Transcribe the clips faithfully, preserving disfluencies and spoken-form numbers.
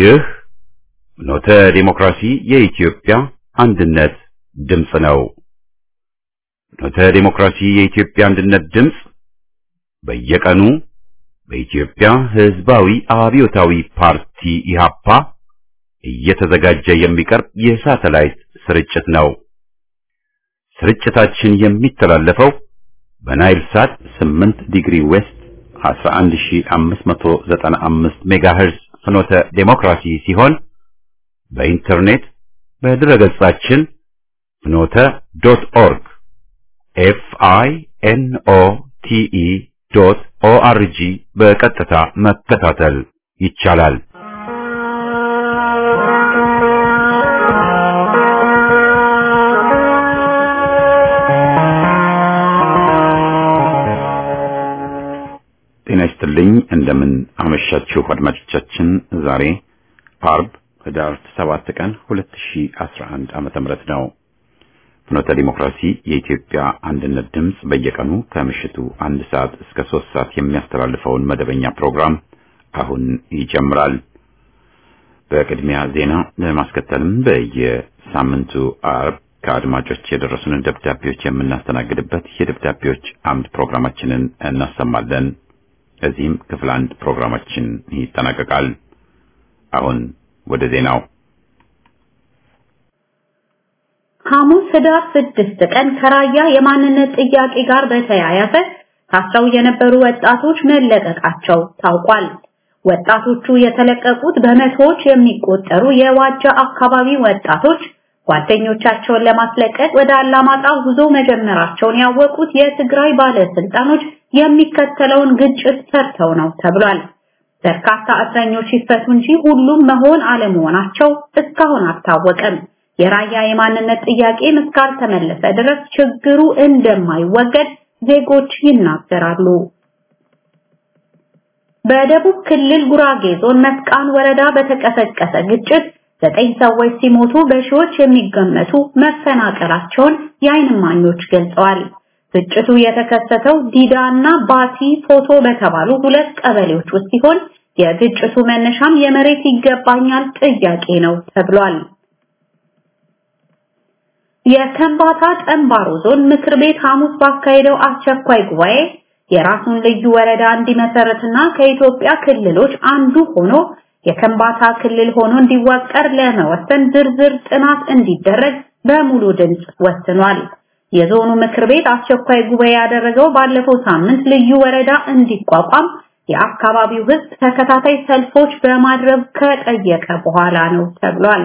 ይህ ፍኖተ ዲሞክራሲ የኢትዮጵያ አንድነት ድምፅ ነው። ፍኖተ ዲሞክራሲ የኢትዮጵያ አንድነት ድምፅ በየቀኑ በኢትዮጵያ ሕዝባዊ አብዮታዊ ፓርቲ ኢህአፓ እየተዘጋጀ የሚቀርብ የሳተላይት ስርጭት ነው። ስርጭታችን የሚተላለፈው በናይል ሳት ስምንት ዲግሪ ዌስት አስራ አንድ ሺህ አምስት መቶ ዘጠና አምስት ሜጋሄርዝ ፍኖተ ዲሞክራሲ ሲሆን በኢንተርኔት በድረገጻችን ፍኖተ ዶት ኦርግ ኤፍ አይ ኤን ኦ ቲ ኢ ዶት ኦ አር ጂ በቀጥታ መከታተል ይቻላል። ጤና ይስጥልኝ። እንደምን አመሻችሁ አድማጮቻችን። ዛሬ አርብ ህዳር ሰባት ቀን ሁለት ሺህ አስራ አንድ ዓመተ ምህረት ነው። ፍኖተ ዲሞክራሲ የኢትዮጵያ አንድነት ድምፅ በየቀኑ ከምሽቱ አንድ ሰዓት እስከ ሶስት ሰዓት የሚያስተላልፈውን መደበኛ ፕሮግራም አሁን ይጀምራል። በቅድሚያ ዜና ለማስከተልም በየሳምንቱ አርብ ከአድማጮች የደረሱንን ደብዳቤዎች የምናስተናግድበት የደብዳቤዎች አምድ ፕሮግራማችንን እናሰማለን። እዚህም ክፍል አንድ ፕሮግራማችን ይጠናቀቃል። አሁን ወደ ዜናው። ሐሙስ ህዳር ስድስት ቀን ከራያ የማንነት ጥያቄ ጋር በተያያዘ ታስረው የነበሩ ወጣቶች መለቀቃቸው ታውቋል። ወጣቶቹ የተለቀቁት በመቶዎች የሚቆጠሩ የዋጃ አካባቢ ወጣቶች ጓደኞቻቸውን ለማስለቀቅ ወደ አላማጣ ጉዞ መጀመራቸውን ያወቁት የትግራይ ባለስልጣኖች የሚከተለውን ግጭት ሰርተው ነው ተብሏል። በርካታ እስረኞች ይፈቱ እንጂ ሁሉም መሆን አለመሆናቸው እስካሁን አልታወቀም። የራያ የማንነት ጥያቄ እስካልተመለሰ ድረስ ችግሩ እንደማይወገድ ዜጎች ይናገራሉ። በደቡብ ክልል ጉራጌ ዞን መስቃን ወረዳ በተቀሰቀሰ ግጭት ዘጠኝ ሰዎች ሲሞቱ በሺዎች የሚገመቱ መፈናቀላቸውን የዓይን እማኞች ገልጸዋል። ግጭቱ የተከሰተው ዲዳና ባቲ ፎቶ በተባሉ ሁለት ቀበሌዎች ውስጥ ሲሆን የግጭቱ መነሻም የመሬት ይገባኛል ጥያቄ ነው ተብሏል። የከምባታ ጠምባሮ ዞን ምክር ቤት ሐሙስ ባካሄደው አስቸኳይ ጉባኤ የራሱን ልዩ ወረዳ እንዲመሰርትና ከኢትዮጵያ ክልሎች አንዱ ሆኖ የከምባታ ክልል ሆኖ እንዲዋቀር ለመወሰን ዝርዝር ጥናት እንዲደረግ በሙሉ ድምጽ ወስኗል። የዞኑ ምክር ቤት አስቸኳይ ጉባኤ ያደረገው ባለፈው ሳምንት ልዩ ወረዳ እንዲቋቋም የአካባቢው ሕዝብ ተከታታይ ሰልፎች በማድረግ ከጠየቀ በኋላ ነው ተብሏል።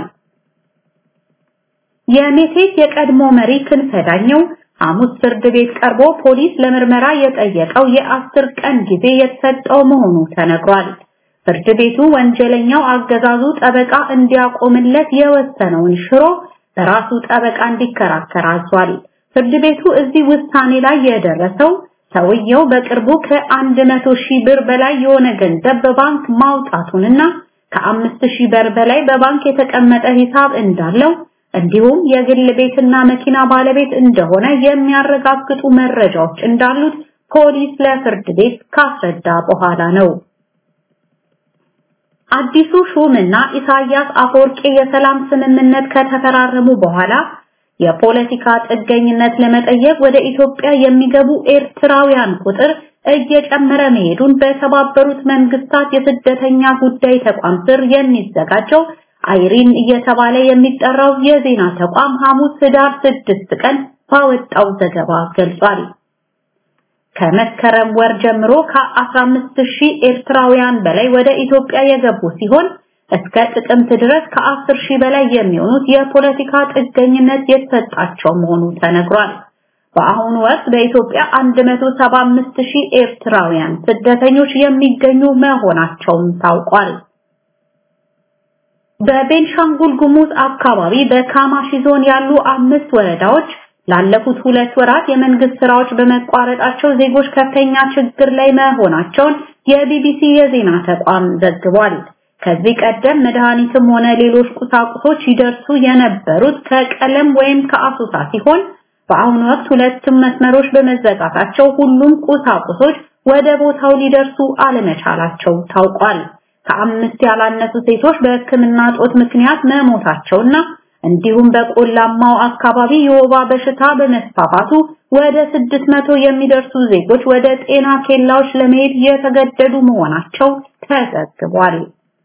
የሜቴክ የቀድሞ መሪ ክንፈ ዳኘው ሐሙስ ፍርድ ቤት ቀርቦ ፖሊስ ለምርመራ የጠየቀው የአስር ቀን ጊዜ የተሰጠው መሆኑ ተነግሯል። ፍርድ ቤቱ ወንጀለኛው አገዛዙ ጠበቃ እንዲያቆምለት የወሰነውን ሽሮ በራሱ ጠበቃ እንዲከራከር አዟል። ፍርድ ቤቱ እዚህ ውሳኔ ላይ የደረሰው ሰውየው በቅርቡ ከአንድ መቶ ሺህ ብር በላይ የሆነ ገንዘብ በባንክ ማውጣቱንና ከአምስት ሺህ ብር በላይ በባንክ የተቀመጠ ሂሳብ እንዳለው እንዲሁም የግል ቤትና መኪና ባለቤት እንደሆነ የሚያረጋግጡ መረጃዎች እንዳሉት ፖሊስ ለፍርድ ቤት ካስረዳ በኋላ ነው። አዲሱ ሹምና ኢሳያስ አፈወርቂ የሰላም ስምምነት ከተፈራረሙ በኋላ የፖለቲካ ጥገኝነት ለመጠየቅ ወደ ኢትዮጵያ የሚገቡ ኤርትራውያን ቁጥር እየጨመረ መሄዱን በተባበሩት መንግስታት የስደተኛ ጉዳይ ተቋም ስር የሚዘጋጀው አይሪን እየተባለ የሚጠራው የዜና ተቋም ሐሙስ ህዳር ስድስት ቀን ባወጣው ዘገባ ገልጿል። ከመስከረም ወር ጀምሮ ከአስራ አምስት ሺህ ኤርትራውያን በላይ ወደ ኢትዮጵያ የገቡ ሲሆን እስከ ጥቅምት ድረስ ከአስር ሺህ በላይ የሚሆኑት የፖለቲካ ጥገኝነት የተሰጣቸው መሆኑ ተነግሯል። በአሁኑ ወቅት በኢትዮጵያ አንድ መቶ ሰባ አምስት ሺህ ኤርትራውያን ስደተኞች የሚገኙ መሆናቸውም ታውቋል። በቤንሻንጉል ጉሙዝ አካባቢ በካማሺ ዞን ያሉ አምስት ወረዳዎች ላለፉት ሁለት ወራት የመንግስት ስራዎች በመቋረጣቸው ዜጎች ከፍተኛ ችግር ላይ መሆናቸውን የቢቢሲ የዜና ተቋም ዘግቧል። ከዚህ ቀደም መድኃኒትም ሆነ ሌሎች ቁሳቁሶች ይደርሱ የነበሩት ከቀለም ወይም ከአሶሳ ሲሆን በአሁኑ ወቅት ሁለቱም መስመሮች በመዘጋታቸው ሁሉም ቁሳቁሶች ወደ ቦታው ሊደርሱ አለመቻላቸው ታውቋል። ከአምስት ያላነሱ ሴቶች በሕክምና ጦት ምክንያት መሞታቸውና እንዲሁም በቆላማው አካባቢ የወባ በሽታ በመስፋፋቱ ወደ ስድስት መቶ የሚደርሱ ዜጎች ወደ ጤና ኬላዎች ለመሄድ የተገደዱ መሆናቸው ተዘግቧል።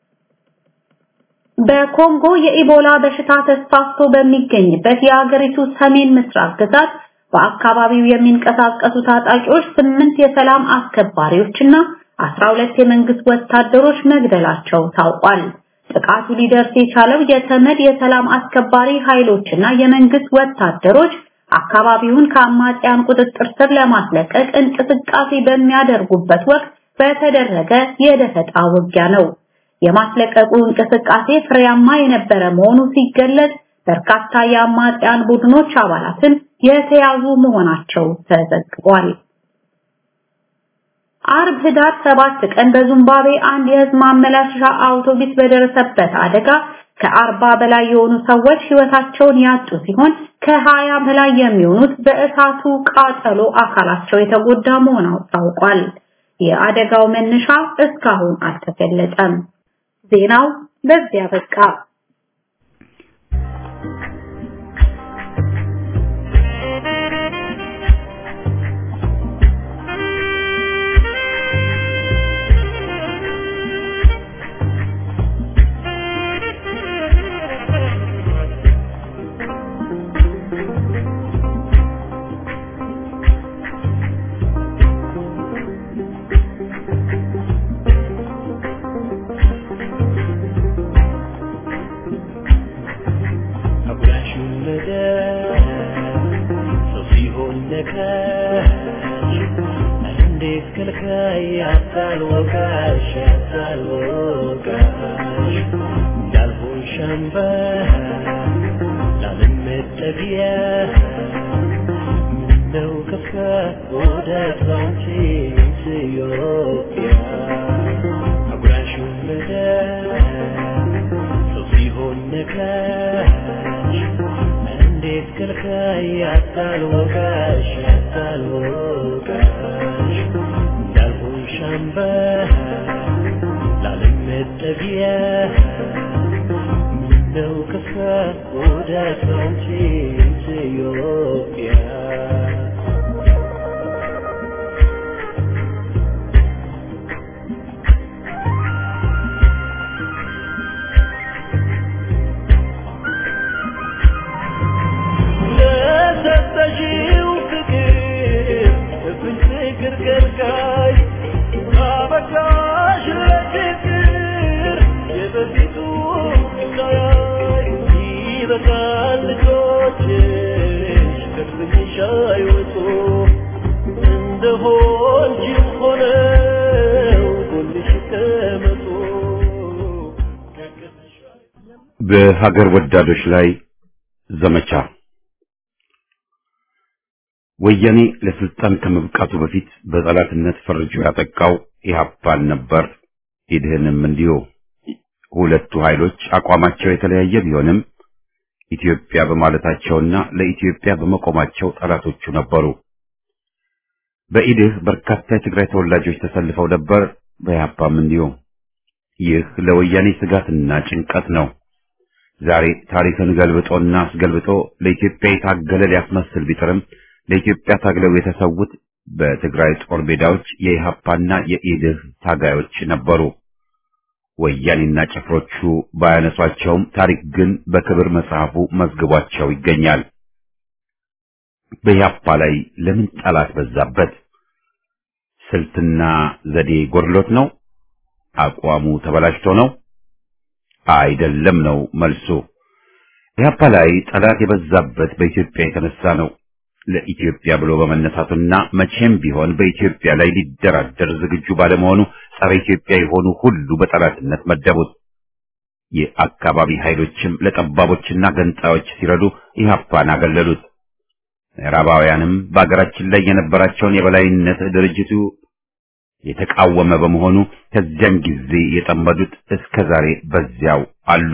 በኮንጎ የኢቦላ በሽታ ተስፋፍቶ በሚገኝበት የሀገሪቱ ሰሜን ምስራቅ ግዛት በአካባቢው የሚንቀሳቀሱ ታጣቂዎች ስምንት የሰላም አስከባሪዎችና አስራ ሁለት የመንግስት ወታደሮች መግደላቸው ታውቋል። ጥቃቱ ሊደርስ የቻለው የተመድ የሰላም አስከባሪ ኃይሎችና የመንግስት ወታደሮች አካባቢውን ከአማጽያን ቁጥጥር ስር ለማስለቀቅ እንቅስቃሴ በሚያደርጉበት ወቅት በተደረገ የደፈጣ ውጊያ ነው። የማስለቀቁ እንቅስቃሴ ፍሬያማ የነበረ መሆኑ ሲገለጽ በርካታ የአማጽያን ቡድኖች አባላትን የተያዙ መሆናቸው ተዘግቧል። አርብ ህዳር ሰባት ቀን በዚምባብዌ አንድ የህዝብ ማመላለሻ አውቶቡስ በደረሰበት አደጋ ከአርባ በላይ የሆኑ ሰዎች ህይወታቸውን ያጡ ሲሆን ከሀያ በላይ የሚሆኑት በእሳቱ ቃጠሎ አካላቸው የተጎዳ መሆኑ ታውቋል። የአደጋው መነሻ እስካሁን አልተገለጸም። ዜናው በዚያ በቃ። በሀገር ወዳዶች ላይ ዘመቻ። ወያኔ ለስልጣን ከመብቃቱ በፊት በጠላትነት ፈርጆ ያጠቃው ኢህአፓን ነበር። ኢድህንም እንዲሁ። ሁለቱ ኃይሎች አቋማቸው የተለያየ ቢሆንም ኢትዮጵያ በማለታቸውና ለኢትዮጵያ በመቆማቸው ጠላቶቹ ነበሩ። በኢድህ በርካታ የትግራይ ተወላጆች ተሰልፈው ነበር፣ በኢህአፓም እንዲሁ። ይህ ለወያኔ ስጋትና ጭንቀት ነው። ዛሬ ታሪክን ገልብጦና አስገልብጦ ለኢትዮጵያ የታገለ ሊያስመስል ቢጥርም ለኢትዮጵያ ታግለው የተሰዉት በትግራይ ጦር ሜዳዎች የኢህአፓና የኢድህ ታጋዮች ነበሩ። ወያኔና ጭፍሮቹ ባያነሷቸውም ታሪክ ግን በክብር መጽሐፉ መዝግቧቸው ይገኛል። በኢህአፓ ላይ ለምን ጠላት በዛበት? ስልትና ዘዴ ጎድሎት ነው? አቋሙ ተበላሽቶ ነው? አይደለም ነው መልሱ። ኢህአፓ ላይ ጠላት የበዛበት በኢትዮጵያ የተነሳ ነው። ለኢትዮጵያ ብሎ በመነሳቱና መቼም ቢሆን በኢትዮጵያ ላይ ሊደራደር ዝግጁ ባለመሆኑ ጸረ ኢትዮጵያ የሆኑ ሁሉ በጠላትነት መደቡት። የአካባቢ ኃይሎችም ለጠባቦችና ገንጣዮች ሲረዱ ኢህአፓን አገለሉት። ምዕራባውያንም በአገራችን ላይ የነበራቸውን የበላይነት ድርጅቱ የተቃወመ በመሆኑ ከዚያን ጊዜ የጠመዱት እስከ ዛሬ በዚያው አሉ።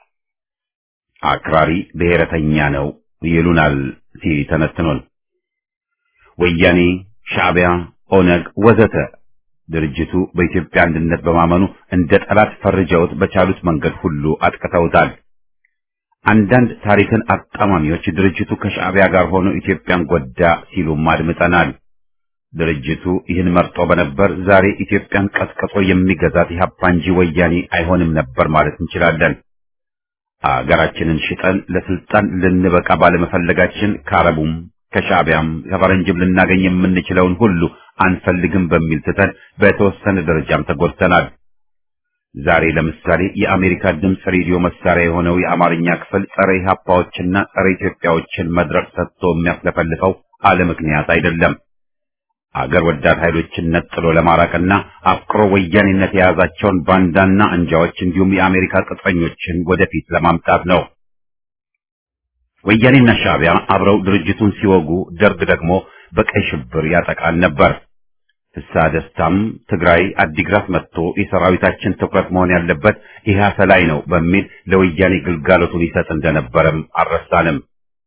አክራሪ ብሔረተኛ ነው ይሉናል ሲተነትኑን። ወያኔ፣ ሻዕቢያ፣ ኦነግ ወዘተ ድርጅቱ በኢትዮጵያ አንድነት በማመኑ እንደ ጠላት ፈርጀውት በቻሉት መንገድ ሁሉ አጥቅተውታል። አንዳንድ ታሪክን አጣማሚዎች ድርጅቱ ከሻዕቢያ ጋር ሆኖ ኢትዮጵያን ጎዳ ሲሉም አድምጠናል። ድርጅቱ ይህን መርጦ በነበር ዛሬ ኢትዮጵያን ቀጥቅጦ የሚገዛት ኢህአፓ እንጂ ወያኔ አይሆንም ነበር ማለት እንችላለን። አገራችንን ሽጠን ለስልጣን ልንበቃ ባለመፈለጋችን ከአረቡም ከሻዕቢያም ከፈረንጅም ልናገኝ የምንችለውን ሁሉ አንፈልግም በሚል ትተን በተወሰነ ደረጃም ተጎድተናል። ዛሬ ለምሳሌ የአሜሪካ ድምፅ ሬዲዮ መሳሪያ የሆነው የአማርኛ ክፍል ጸረ ኢህአፓዎችና ጸረ ኢትዮጵያዎችን መድረክ ሰጥቶ የሚያስለፈልፈው አለ ምክንያት አይደለም። አገር ወዳድ ኃይሎችን ነጥሎ ለማራቅና አፍቅሮ ወያኔነት የያዛቸውን ባንዳና አንጃዎች እንዲሁም የአሜሪካ ቅጥረኞችን ወደፊት ለማምጣት ነው። ወያኔና ሻዕቢያ አብረው ድርጅቱን ሲወጉ ደርግ ደግሞ በቀይ ሽብር ያጠቃን ነበር። ፍስሐ ደስታም ትግራይ አዲግራት መጥቶ የሰራዊታችን ትኩረት መሆን ያለበት ኢህአፓ ላይ ነው በሚል ለወያኔ ግልጋሎቱን ይሰጥ እንደነበረም አልረሳንም።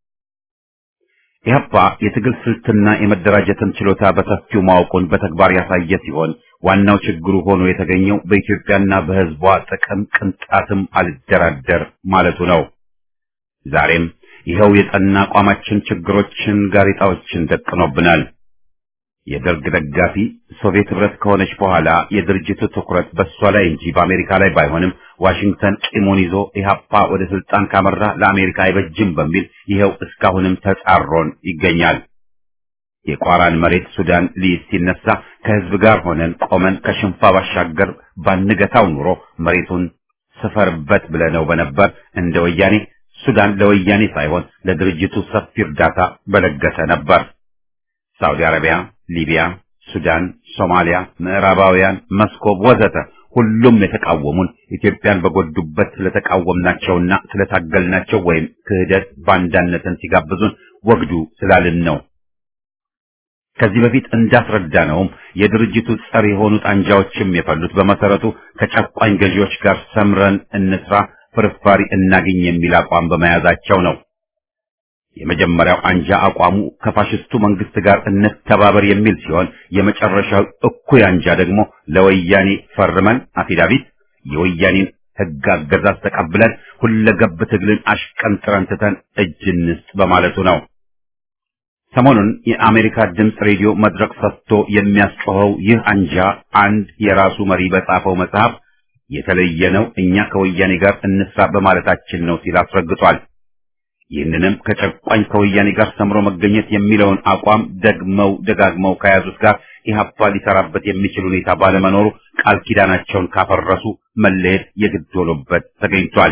ኢህአፓ የትግል ስልትና የመደራጀትን ችሎታ በሰፊው ማወቁን በተግባር ያሳየ ሲሆን ዋናው ችግሩ ሆኖ የተገኘው በኢትዮጵያና በሕዝቧ ጥቅም ቅንጣትም አልደራደር ማለቱ ነው። ዛሬም ይኸው የጸና አቋማችን ችግሮችን ጋሬጣዎችን ደቅኖብናል። የደርግ ደጋፊ ሶቪየት ህብረት ከሆነች በኋላ የድርጅቱ ትኩረት በሷ ላይ እንጂ በአሜሪካ ላይ ባይሆንም ዋሽንግተን ቂሙን ይዞ ኢህአፓ ወደ ስልጣን ካመራ ለአሜሪካ አይበጅም በሚል ይኸው እስካሁንም ተጻሮን ይገኛል። የቋራን መሬት ሱዳን ሊይዝ ሲነሳ ከህዝብ ጋር ሆነን ቆመን ከሽንፋ ባሻገር ባንገታው ኑሮ መሬቱን ስፈርበት ብለነው በነበር እንደ ወያኔ ሱዳን ለወያኔ ሳይሆን ለድርጅቱ ሰፊ እርዳታ በለገሰ ነበር። ሳውዲ አረቢያ፣ ሊቢያ፣ ሱዳን፣ ሶማሊያ፣ ምዕራባውያን፣ መስኮብ ወዘተ ሁሉም የተቃወሙን ኢትዮጵያን በጎዱበት ስለተቃወምናቸውና ስለታገልናቸው ወይም ክህደት ባንዳነትን ሲጋብዙን ወግዱ ስላልን ነው። ከዚህ በፊት እንዳስረዳነውም የድርጅቱ ጸር የሆኑት አንጃዎችም የፈሉት በመሰረቱ ከጨቋኝ ገዢዎች ጋር ሰምረን እንስራ ፍርፋሪ እናገኝ የሚል አቋም በመያዛቸው ነው። የመጀመሪያው አንጃ አቋሙ ከፋሽስቱ መንግስት ጋር እንተባበር የሚል ሲሆን የመጨረሻው እኩይ አንጃ ደግሞ ለወያኔ ፈርመን አፊዳቪት የወያኔን ህግ አገዛዝ ተቀብለን ሁለገብ ትግልን አሽቀንጥረን ትተን እጅ እንስጥ በማለቱ ነው። ሰሞኑን የአሜሪካ ድምፅ ሬዲዮ መድረክ ሰጥቶ የሚያስጮኸው ይህ አንጃ አንድ የራሱ መሪ በጻፈው መጽሐፍ የተለየ ነው እኛ ከወያኔ ጋር እንስራ በማለታችን ነው ሲል አስረግጧል። ይህንንም ከጨቋኝ ከወያኔ ጋር ሰምሮ መገኘት የሚለውን አቋም ደግመው ደጋግመው ከያዙት ጋር ኢህአፓ ሊሰራበት የሚችል ሁኔታ ባለመኖሩ ቃል ኪዳናቸውን ካፈረሱ መለየት የግድ ሆኖበት ተገኝቷል።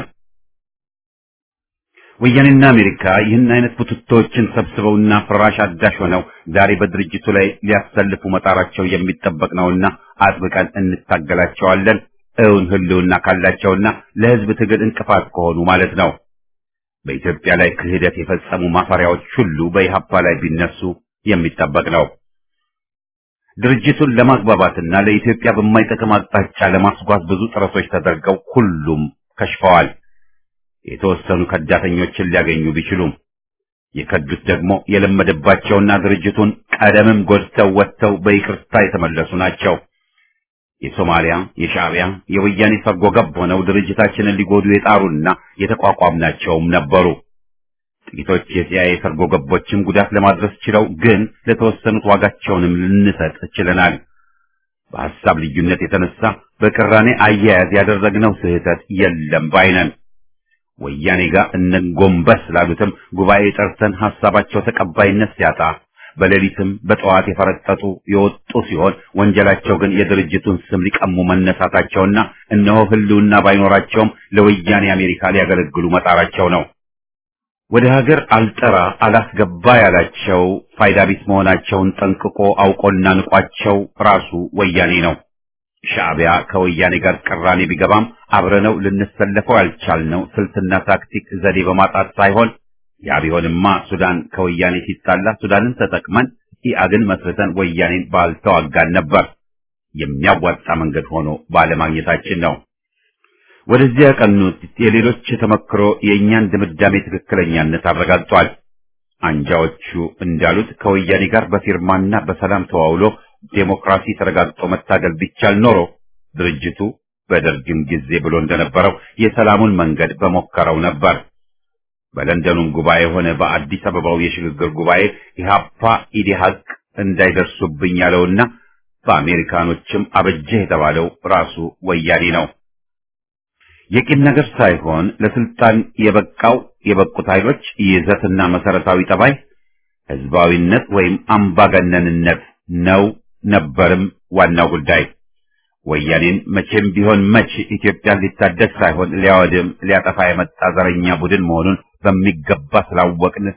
ወያኔና አሜሪካ ይህን አይነት ቡትቶችን ሰብስበውና ፍራሽ አዳሽ ሆነው ዛሬ በድርጅቱ ላይ ሊያሰልፉ መጣራቸው የሚጠበቅ ነውና አጥብቀን እንታገላቸዋለን። እውን ህልውና ካላቸውና ለህዝብ ትግል እንቅፋት ከሆኑ ማለት ነው። በኢትዮጵያ ላይ ክህደት የፈጸሙ ማፈሪያዎች ሁሉ በኢህአፓ ላይ ቢነሱ የሚጠበቅ ነው። ድርጅቱን ለማግባባትና ለኢትዮጵያ በማይጠቅም አቅጣጫ ለማስጓዝ ብዙ ጥረቶች ተደርገው ሁሉም ከሽፈዋል። የተወሰኑ ከዳተኞችን ሊያገኙ ቢችሉም የከዱት ደግሞ የለመደባቸውና ድርጅቱን ቀደምም ጎድተው ወጥተው በይቅርታ የተመለሱ ናቸው። የሶማሊያ፣ የሻዕቢያ፣ የወያኔ ሰርጎ ገብ ሆነው ድርጅታችንን ሊጎዱ የጣሩና የተቋቋምናቸውም ነበሩ። ጥቂቶች የሲአይኤ ሰርጎ ገቦችም ጉዳት ለማድረስ ችለው ግን ለተወሰኑት ዋጋቸውንም ልንሰጥ ችለናል። በሐሳብ ልዩነት የተነሳ በቅራኔ አያያዝ ያደረግነው ስህተት የለም ባይነን። ወያኔ ጋር እንጎንበስ ላሉትም ጉባኤ ጠርተን ሐሳባቸው ተቀባይነት ሲያጣ በሌሊትም በጠዋት የፈረጠጡ የወጡ ሲሆን ወንጀላቸው ግን የድርጅቱን ስም ሊቀሙ መነሳታቸውና እነሆ ህልውና ባይኖራቸውም ለወያኔ አሜሪካ ሊያገለግሉ መጣራቸው ነው። ወደ ሀገር አልጠራ አላስገባ ያላቸው ፋይዳ ቢስ መሆናቸውን ጠንቅቆ አውቆና ንቋቸው ራሱ ወያኔ ነው። ሻዕቢያ ከወያኔ ጋር ቅራኔ ቢገባም አብረነው ልንሰለፈው ያልቻልነው ስልትና ታክቲክ ዘዴ በማጣት ሳይሆን ያ ቢሆንማ ሱዳን ከወያኔ ሲጣላ ሱዳንን ተጠቅመን ኢአግን መስርተን ወያኔን ባልተዋጋን ነበር። የሚያዋጣ መንገድ ሆኖ ባለማግኘታችን ነው። ወደዚያ ቀኑት የሌሎች ተመክሮ የእኛን ድምዳሜ ትክክለኛነት አረጋግጧል። አንጃዎቹ እንዳሉት ከወያኔ ጋር በፊርማና በሰላም ተዋውሎ ዴሞክራሲ ተረጋግጦ መታገል ቢቻል ኖሮ ድርጅቱ በደርግም ጊዜ ብሎ እንደነበረው የሰላሙን መንገድ በሞከረው ነበር። በለንደኑም ጉባኤ ሆነ በአዲስ አበባው የሽግግር ጉባኤ ኢህአፓ ኢዴሀቅ እንዳይደርሱብኝ ያለውና በአሜሪካኖችም አበጀህ የተባለው ራሱ ወያኔ ነው። የቂም ነገር ሳይሆን ለስልጣን የበቃው የበቁት ኃይሎች ይዘትና መሰረታዊ ጠባይ ህዝባዊነት ወይም አምባገነንነት ነው ነበርም ዋናው ጉዳይ። ወያኔን መቼም ቢሆን መች ኢትዮጵያን ሊታደግ ሳይሆን ሊያወድም ሊያጠፋ የመጣ ዘረኛ ቡድን መሆኑን በሚገባ ስላወቅን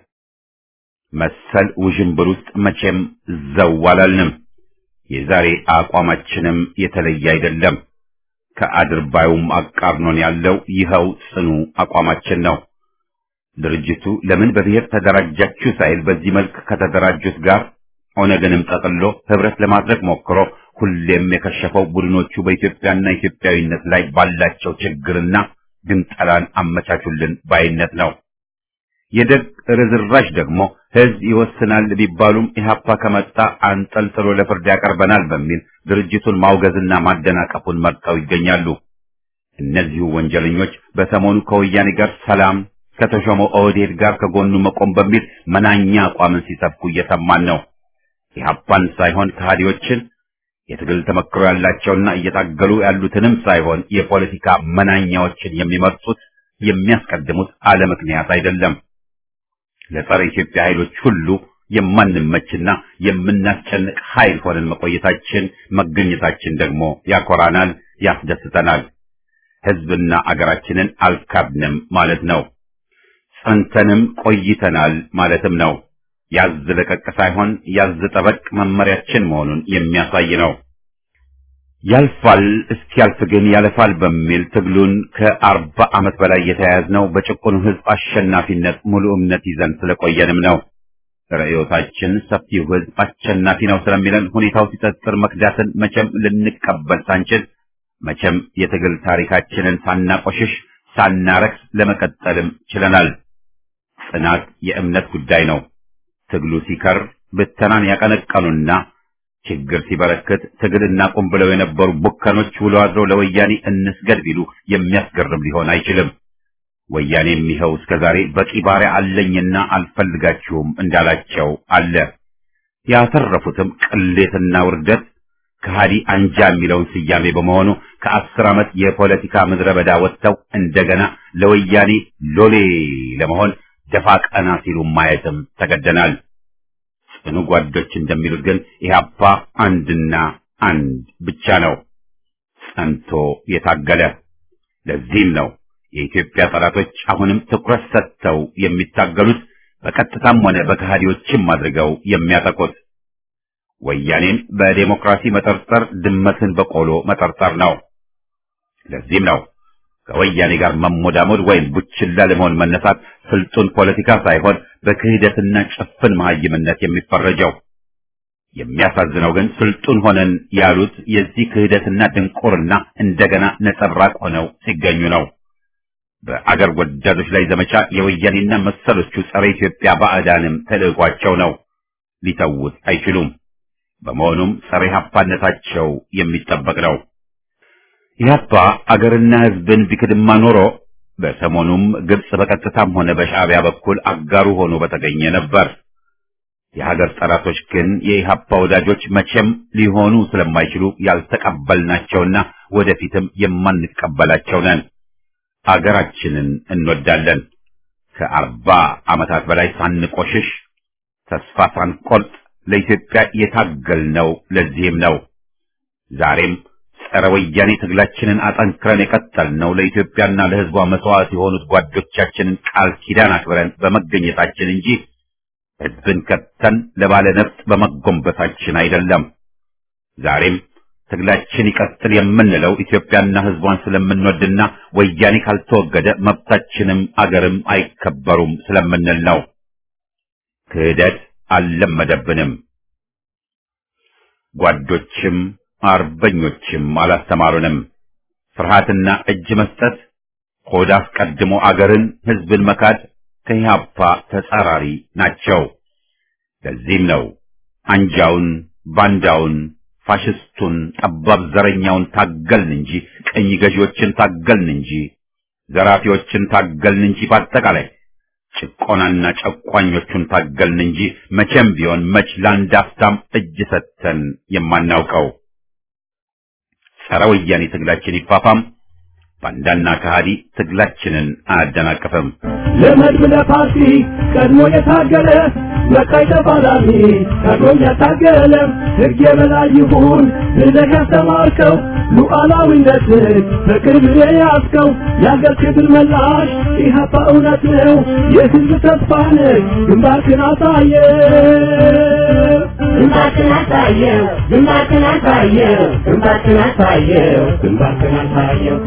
መሰል ውዥንብር ውስጥ መቼም ዘው አላልንም። የዛሬ አቋማችንም የተለየ አይደለም። ከአድርባዩም አቃርኖን ያለው ይኸው ጽኑ አቋማችን ነው። ድርጅቱ ለምን በብሔር ተደራጃችሁ ሳይል በዚህ መልክ ከተደራጁት ጋር ኦነግንም ጠቅሎ ህብረት ለማድረግ ሞክሮ ሁሌም የከሸፈው ቡድኖቹ በኢትዮጵያና ኢትዮጵያዊነት ላይ ባላቸው ችግርና ግንጠላን አመቻቹልን ባይነት ነው። የደግ ርዝራዥ ደግሞ ህዝብ ይወስናል ቢባሉም ኢህአፓ ከመጣ አንጠልጥሎ ለፍርድ ያቀርበናል በሚል ድርጅቱን ማውገዝና ማደናቀፉን መርጠው ይገኛሉ። እነዚሁ ወንጀለኞች በሰሞኑ ከወያኔ ጋር ሰላም ከተሾመው ኦህዴድ ጋር ከጎኑ መቆም በሚል መናኛ አቋምን ሲሰብኩ እየሰማን ነው። ኢህአፓን ሳይሆን ከሃዲዎችን የትግል ተመክሮ ያላቸውና እየታገሉ ያሉትንም ሳይሆን የፖለቲካ መናኛዎችን የሚመርጡት የሚያስቀድሙት አለ ምክንያት አይደለም። ለጸረ ኢትዮጵያ ኃይሎች ሁሉ የማንመችና የምናስጨንቅ ኃይል ሆነን መቆየታችን መገኘታችን ደግሞ ያኮራናል፣ ያስደስተናል። ህዝብና አገራችንን አልካድንም ማለት ነው። ጸንተንም ቆይተናል ማለትም ነው። ያዝ ለቀቅ ሳይሆን ያዝ ጠበቅ መመሪያችን መሆኑን የሚያሳይ ነው። ያልፋል እስኪያልፍ ግን ያለፋል በሚል ትግሉን ከአርባ ዓመት በላይ የተያያዝነው በጭቁኑ ህዝብ አሸናፊነት ሙሉ እምነት ይዘን ስለቆየንም ነው። ርዕዮታችን ሰፊው ህዝብ አሸናፊ ነው ስለሚለን ሁኔታው ሲጠጥር መክዳትን መቼም ልንቀበል ሳንችል መቼም የትግል ታሪካችንን ሳናቆሽሽ ሳናረክስ ለመቀጠልም ችለናል። ጽናት የእምነት ጉዳይ ነው። ትግሉ ሲከር ብተናን ያቀነቀኑና ችግር ሲበረከት ትግልና ቁም ብለው የነበሩ ቡከኖች ውሎ አድረው ለወያኔ እንስገድ ቢሉ የሚያስገርም ሊሆን አይችልም። ወያኔም ይኸው እስከዛሬ በቂ ባሪያ አለኝና አልፈልጋችሁም እንዳላቸው አለ። ያተረፉትም ቅሌትና ውርደት ከሃዲ አንጃ የሚለውን ስያሜ በመሆኑ ከአስር ዓመት የፖለቲካ ምድረ በዳ ወጥተው እንደገና ለወያኔ ሎሌ ለመሆን ደፋ ቀና ሲሉ ማየትም ተገደናል። ጽኑ ጓዶች እንደሚሉት ግን ኢህአፓ አንድና አንድ ብቻ ነው፣ ጸንቶ የታገለ። ለዚህም ነው የኢትዮጵያ ጠላቶች አሁንም ትኩረት ሰጥተው የሚታገሉት፣ በቀጥታም ሆነ በከሃዲዎችም አድርገው የሚያጠቁት። ወያኔን በዴሞክራሲ መጠርጠር ድመትን በቆሎ መጠርጠር ነው። ለዚህም ነው ከወያኔ ጋር መሞዳሞድ ወይም ቡችላ ለመሆን መነሳት ስልጡን ፖለቲካ ሳይሆን በክህደትና ጭፍን መሀይምነት የሚፈረጀው። የሚያሳዝነው ግን ስልጡን ሆነን ያሉት የዚህ ክህደትና ድንቁርና እንደገና ነጸብራቅ ሆነው ሲገኙ ነው። በአገር ወዳዶች ላይ ዘመቻ የወያኔና መሰሎቹ ጸረ ኢትዮጵያ ባዕዳንም ተልዕኳቸው ነው። ሊተውት አይችሉም። በመሆኑም ጸረ ኢህአፓነታቸው የሚጠበቅ ነው። ኢህአፓ አገርና ህዝብን ቢክድማ ኖሮ በሰሞኑም ግብጽ በቀጥታም ሆነ በሻዕቢያ በኩል አጋሩ ሆኖ በተገኘ ነበር። የሀገር ጠላቶች ግን የኢህአፓ ወዳጆች መቼም ሊሆኑ ስለማይችሉ ያልተቀበልናቸውና ወደፊትም የማንቀበላቸው ነን። አገራችንን እንወዳለን። ከአርባ ዓመታት በላይ ሳንቆሽሽ ተስፋ ሳንቆርጥ ለኢትዮጵያ የታገልነው ለዚህም ነው። ዛሬም ጸረ ወያኔ ትግላችንን አጠንክረን የቀጠልነው ለኢትዮጵያና ለህዝቧ መስዋዕት የሆኑት ጓዶቻችንን ቃል ኪዳን አክብረን በመገኘታችን እንጂ ህዝብን ከተን ለባለ ነፍጥ በመጎንበታችን አይደለም። ዛሬም ትግላችን ይቀጥል የምንለው ኢትዮጵያና ህዝቧን ስለምንወድና ወያኔ ካልተወገደ መብታችንም አገርም አይከበሩም ስለምንል ነው። ክህደት አልለመደብንም። ጓዶችም አርበኞችም አላስተማሩንም። ፍርሃትና እጅ መስጠት፣ ሆድ አስቀድሞ አገርን ህዝብን መካድ ከኢህአፓ ተጻራሪ ናቸው። ለዚህም ነው አንጃውን፣ ባንዳውን፣ ፋሽስቱን ጠባብ ዘረኛውን ታገልን እንጂ ቀኝ ገዢዎችን ታገልን እንጂ ዘራፊዎችን ታገልን እንጂ በአጠቃላይ ጭቆናና ጨቋኞቹን ታገልን እንጂ መቼም ቢሆን መች ለአንድ አፍታም እጅ ሰጥተን የማናውቀው። ጸረ ወያኔ ትግላችን ይፋፋም፣ ባንዳና ከሃዲ ትግላችንን አያደናቅፍም። ለመድብለ ፓርቲ ቀድሞ የታገለ መካይ ተፋላሚ ቀድሞ የታገለ ሕግ የበላይ ይሁን ብለህ ያስተማርከው ሉዓላዊነትን በቅርብ የያዝከው የአገር ክብር መላሽ ኢህአፓ እውነት ነው የሕዝብ ተስፋ ነህ። ግንባርህን አሳየው ግንባርህን አሳየው ግንባርህን አሳየው ግንባርህን አሳየው ግንባርህን አሳየው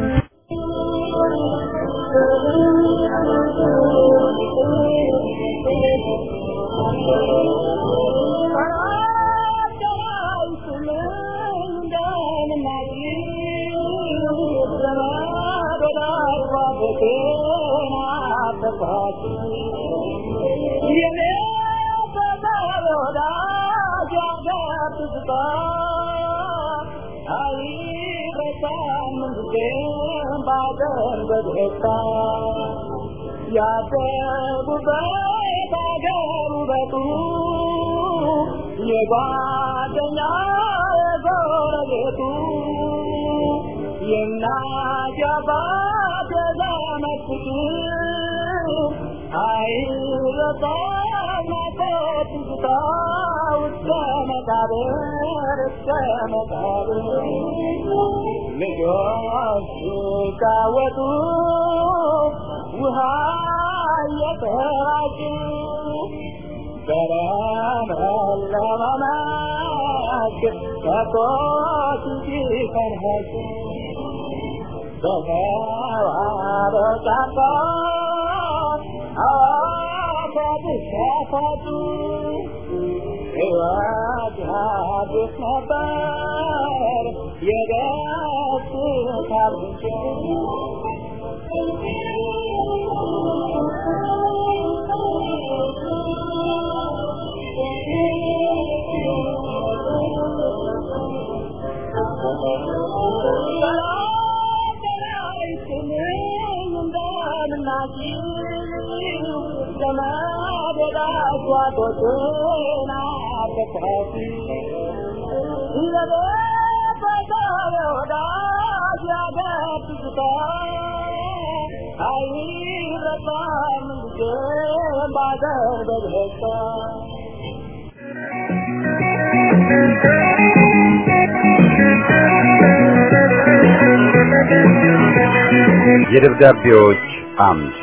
የደብዳቤዎች አምድ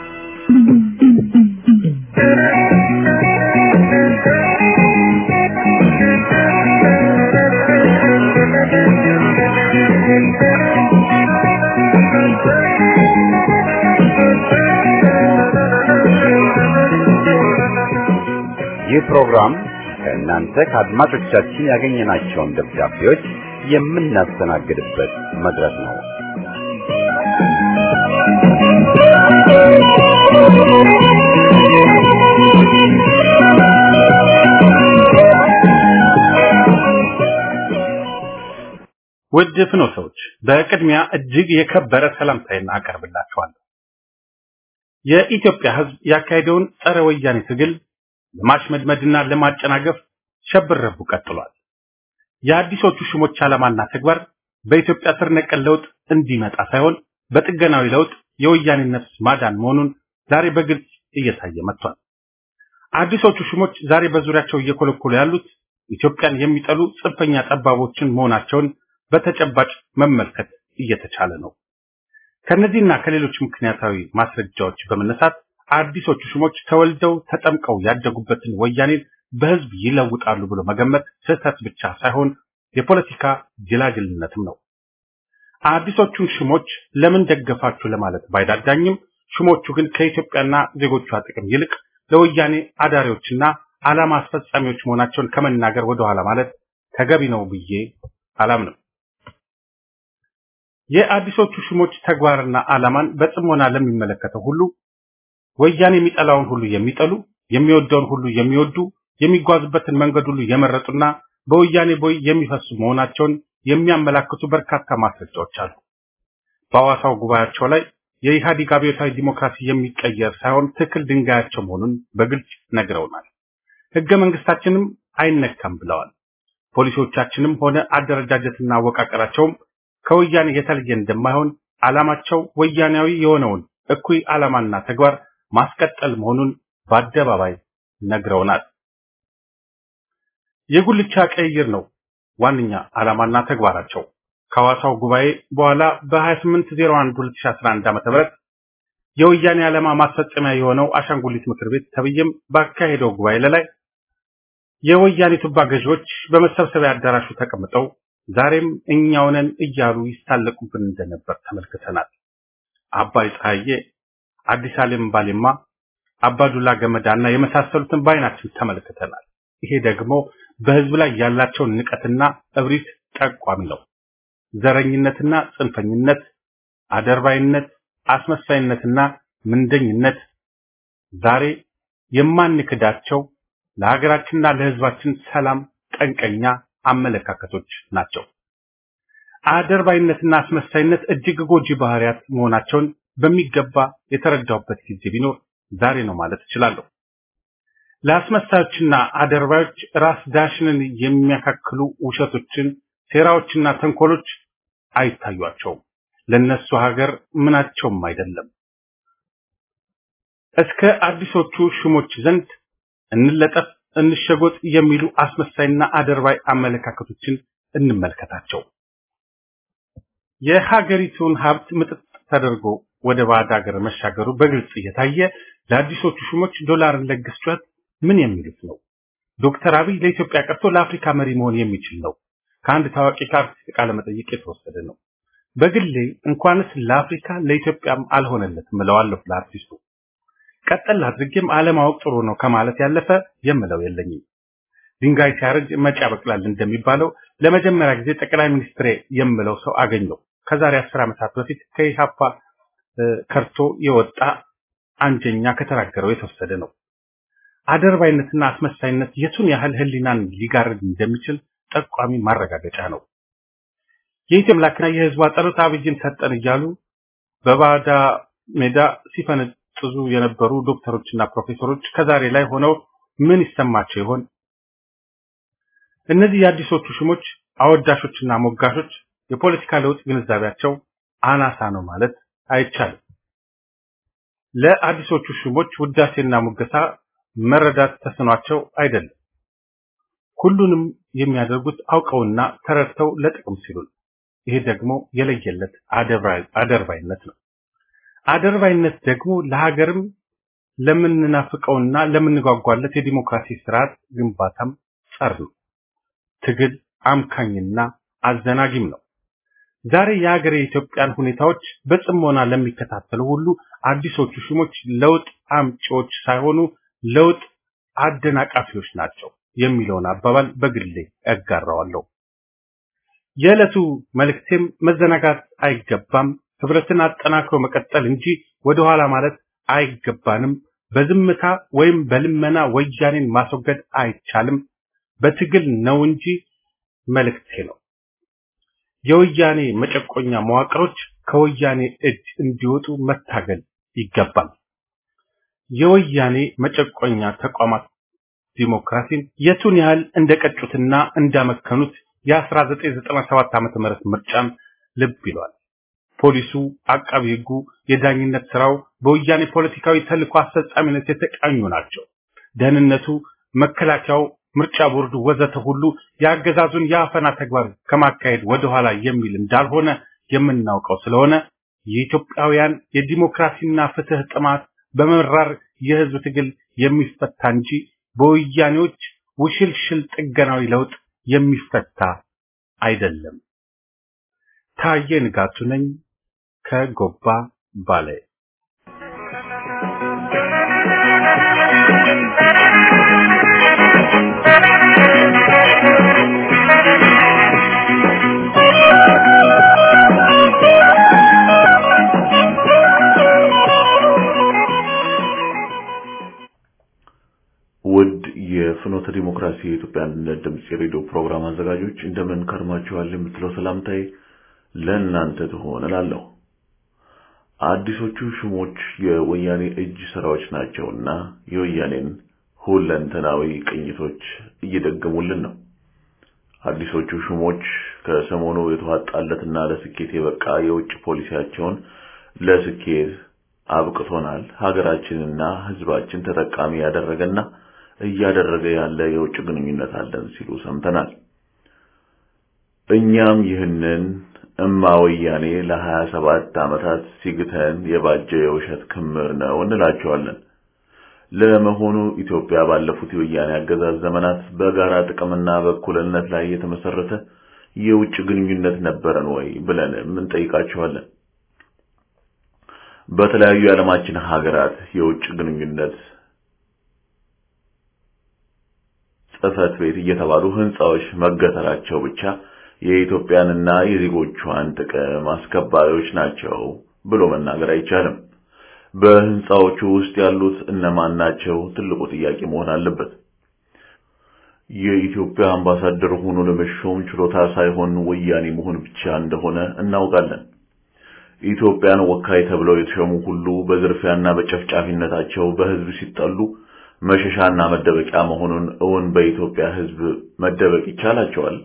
ይህ ፕሮግራም ከእናንተ ከአድማጮቻችን ያገኘናቸውን ደብዳቤዎች የምናስተናግድበት መድረክ ነው። ውድ ፍኖቶች በቅድሚያ እጅግ የከበረ ሰላምታዬን አቀርብላችኋለሁ። የኢትዮጵያ ሕዝብ ያካሄደውን ጸረ ወያኔ ትግል ለማሽመድመድና ለማጨናገፍ ሸብረቡ ቀጥሏል። የአዲሶቹ ሹሞች ዓላማና ተግባር በኢትዮጵያ ስር ነቀል ለውጥ እንዲመጣ ሳይሆን በጥገናዊ ለውጥ የወያኔ ነፍስ ማዳን መሆኑን ዛሬ በግልጽ እየታየ መጥቷል። አዲሶቹ ሹሞች ዛሬ በዙሪያቸው እየኮለኮሉ ያሉት ኢትዮጵያን የሚጠሉ ጽንፈኛ ጠባቦችን መሆናቸውን በተጨባጭ መመልከት እየተቻለ ነው። ከነዚህና ከሌሎች ምክንያታዊ ማስረጃዎች በመነሳት አዲሶቹ ሹሞች ተወልደው ተጠምቀው ያደጉበትን ወያኔን በህዝብ ይለውጣሉ ብሎ መገመት ስህተት ብቻ ሳይሆን የፖለቲካ ጅላጅልነትም ነው። አዲሶቹን ሹሞች ለምን ደገፋችሁ ለማለት ባይዳዳኝም ሹሞቹ ግን ከኢትዮጵያና ዜጎቿ ጥቅም ይልቅ ለወያኔ አዳሪዎችና ዓላማ አስፈጻሚዎች መሆናቸውን ከመናገር ወደ ኋላ ማለት ተገቢ ነው ብዬ አላምንም። የአዲሶቹ ሹሞች ተግባርና ዓላማን በጽሞና ለሚመለከተው ሁሉ ወያኔ የሚጠላውን ሁሉ የሚጠሉ የሚወደውን ሁሉ የሚወዱ የሚጓዝበትን መንገድ ሁሉ የመረጡና በወያኔ ቦይ የሚፈሱ መሆናቸውን የሚያመላክቱ በርካታ ማስረጃዎች አሉ። በሐዋሳው ጉባኤያቸው ላይ የኢህአዴግ አብዮታዊ ዲሞክራሲ የሚቀየር ሳይሆን ትክል ድንጋያቸው መሆኑን በግልጽ ነግረውናል። ህገ መንግስታችንም አይነካም ብለዋል። ፖሊሶቻችንም ሆነ አደረጃጀትና አወቃቀራቸውም ከወያኔ የተለየ እንደማይሆን ዓላማቸው ወያኔያዊ የሆነውን እኩይ ዓላማና ተግባር ማስቀጠል መሆኑን በአደባባይ ነግረውናል። የጉልቻ ቀይር ነው ዋንኛ ዓላማና ተግባራቸው። ከሐዋሳው ጉባኤ በኋላ በ28 ዜሮ አንድ ሁለት ሺህ አስራ አንድ ዓ.ም የወያኔ ዓላማ ማስፈጸሚያ የሆነው አሻንጉሊት ምክር ቤት ተብዬም ባካሄደው ጉባኤ ላይ የወያኔ ቱባ ገዢዎች በመሰብሰቢያ አዳራሹ ተቀምጠው ዛሬም እኛውነን እያሉ ይሳለቁብን እንደነበር ተመልክተናል። አባይ ፀሐዬ፣ አዲስ ዓለም ባሌማ፣ አባዱላ ገመዳና የመሳሰሉትን ባይናችን ተመልክተናል። ይሄ ደግሞ በህዝብ ላይ ያላቸውን ንቀትና እብሪት ጠቋሚ ነው። ዘረኝነትና ጽንፈኝነት፣ አደርባይነት፣ አስመሳይነትና ምንደኝነት ዛሬ የማንክዳቸው ለሀገራችንና ለህዝባችን ሰላም ጠንቀኛ አመለካከቶች ናቸው። አደርባይነትና አስመሳይነት እጅግ ጎጂ ባህሪያት መሆናቸውን በሚገባ የተረዳውበት ጊዜ ቢኖር ዛሬ ነው ማለት እችላለሁ። ለአስመሳዮችና አደርባዮች ራስ ዳሽንን የሚያካክሉ ውሸቶችን፣ ሴራዎችና ተንኮሎች አይታዩአቸውም። ለነሱ ሀገር ምናቸውም አይደለም። እስከ አዲሶቹ ሹሞች ዘንድ እንለጠፍ እንሸጎጥ የሚሉ አስመሳይና አደርባይ አመለካከቶችን እንመልከታቸው። የሀገሪቱን ሀብት ምጥጥ ተደርጎ ወደ ባዕድ ሀገር መሻገሩ በግልጽ እየታየ ለአዲሶቹ ሹሞች ዶላርን ለግስቷት ምን የሚሉት ነው? ዶክተር አብይ ለኢትዮጵያ ቀርቶ ለአፍሪካ መሪ መሆን የሚችል ነው። ከአንድ ታዋቂ አርቲስት ቃለ መጠይቅ የተወሰደ ነው። በግሌ እንኳንስ ለአፍሪካ ለኢትዮጵያም አልሆነለትም እለዋለሁ ለአርቲስቱ። ቀጠል አድርጌም አለማወቅ ጥሩ ነው ከማለት ያለፈ የምለው የለኝም። ድንጋይ ሲያረጅ መጪ ያበቅላል እንደሚባለው ለመጀመሪያ ጊዜ ጠቅላይ ሚኒስትር የምለው ሰው አገኘው ከዛሬ አስር ዓመታት በፊት ከኢሃፓ ከርቶ የወጣ አንጀኛ ከተናገረው የተወሰደ ነው። አደርባይነትና አስመሳይነት የቱን ያህል ህሊናን ሊጋርድ እንደሚችል ጠቋሚ ማረጋገጫ ነው። የኢትዮጵያ አምላክና የህዝቧ ጸሎት አብይን ሰጠን እያሉ በባዳ ሜዳ ሲፈነጥዙ የነበሩ ዶክተሮችና ፕሮፌሰሮች ከዛሬ ላይ ሆነው ምን ይሰማቸው ይሆን? እነዚህ የአዲሶቹ ሹሞች አወዳሾችና ሞጋሾች የፖለቲካ ለውጥ ግንዛቤያቸው አናሳ ነው ማለት አይቻልም። ለአዲሶቹ ሹሞች ውዳሴና ሙገሳ መረዳት ተስኗቸው አይደለም። ሁሉንም የሚያደርጉት አውቀውና ተረድተው ለጥቅም ሲሉ። ይሄ ደግሞ የለየለት አደርባይነት ነው። አደርባይነት ደግሞ ለሀገርም ለምንናፍቀውና ለምንጓጓለት የዲሞክራሲ ስርዓት ግንባታም ጸር ነው። ትግል አምካኝና አዘናጊም ነው። ዛሬ የሀገር የኢትዮጵያን ሁኔታዎች በጽሞና ለሚከታተሉ ሁሉ አዲሶቹ ሹሞች ለውጥ አምጪዎች ሳይሆኑ ለውጥ አደናቃፊዎች ናቸው የሚለውን አባባል በግሌ ያጋራዋለሁ። የዕለቱ መልእክቴም መዘናጋት አይገባም፣ ህብረትን አጠናክሮ መቀጠል እንጂ ወደ ኋላ ማለት አይገባንም። በዝምታ ወይም በልመና ወያኔን ማስወገድ አይቻልም፣ በትግል ነው እንጂ መልእክቴ ነው። የወያኔ መጨቆኛ መዋቅሮች ከወያኔ እጅ እንዲወጡ መታገል ይገባል። የወያኔ መጨቆኛ ተቋማት ዲሞክራሲን የቱን ያህል እንደቀጩትና እንዳመከኑት የ1997 ዓመተ ምህረት ምርጫን ልብ ይሏል። ፖሊሱ፣ አቃቢ ህጉ፣ የዳኝነት ስራው በወያኔ ፖለቲካዊ ተልዕኮ አስፈጻሚነት የተቃኙ ናቸው። ደህንነቱ፣ መከላከያው፣ ምርጫ ቦርዱ ወዘተ ሁሉ ያገዛዙን የአፈና ተግባር ከማካሄድ ወደ ኋላ የሚል እንዳልሆነ የምናውቀው ስለሆነ የኢትዮጵያውያን የዲሞክራሲና ፍትህ ጥማት በመራር የህዝብ ትግል የሚፈታ እንጂ በወያኔዎች ውሽልሽል ጥገናዊ ለውጥ የሚፈታ አይደለም። ታዬ ንጋቱ ነኝ ከጎባ ባሌ። ውድ የፍኖተ ዲሞክራሲ የኢትዮጵያ አንድነት ድምጽ የሬዲዮ ፕሮግራም አዘጋጆች እንደምን ከርማችኋል የምትለው ሰላምታዬ ለእናንተ ተሆነላለሁ። አዲሶቹ ሹሞች የወያኔ እጅ ስራዎች ናቸውና የወያኔን ሁለንተናዊ ቅኝቶች እየደገሙልን ነው። አዲሶቹ ሹሞች ከሰሞኑ የተዋጣለትና ለስኬት የበቃ የውጭ ፖሊሲያቸውን ለስኬት አብቅቶናል፣ ሀገራችንና ህዝባችን ተጠቃሚ ያደረገና እያደረገ ያለ የውጭ ግንኙነት አለን ሲሉ ሰምተናል። እኛም ይህንን እማወያኔ ለሀያ ሰባት ዓመታት ሲግተን የባጀ የውሸት ክምር ነው እንላቸዋለን። ለመሆኑ ኢትዮጵያ ባለፉት የወያኔ አገዛዝ ዘመናት በጋራ ጥቅምና በእኩልነት ላይ የተመሰረተ የውጭ ግንኙነት ነበረን ወይ ብለን እንጠይቃቸዋለን። በተለያዩ የዓለማችን ሀገራት የውጭ ግንኙነት ጽሕፈት ቤት እየተባሉ ህንጻዎች መገተራቸው ብቻ የኢትዮጵያንና የዜጎቿን ጥቅም አስከባሪዎች ናቸው ብሎ መናገር አይቻልም። በህንጻዎቹ ውስጥ ያሉት እነማን ናቸው ትልቁ ጥያቄ መሆን አለበት። የኢትዮጵያ አምባሳደር ሆኖ ለመሾም ችሎታ ሳይሆን ወያኔ መሆን ብቻ እንደሆነ እናውቃለን። ኢትዮጵያን ወካይ ተብለው የተሾሙ ሁሉ በዝርፊያና በጨፍጫፊነታቸው በህዝብ ሲጣሉ መሸሻና መደበቂያ መሆኑን እውን በኢትዮጵያ ህዝብ መደበቅ ይቻላቸዋል?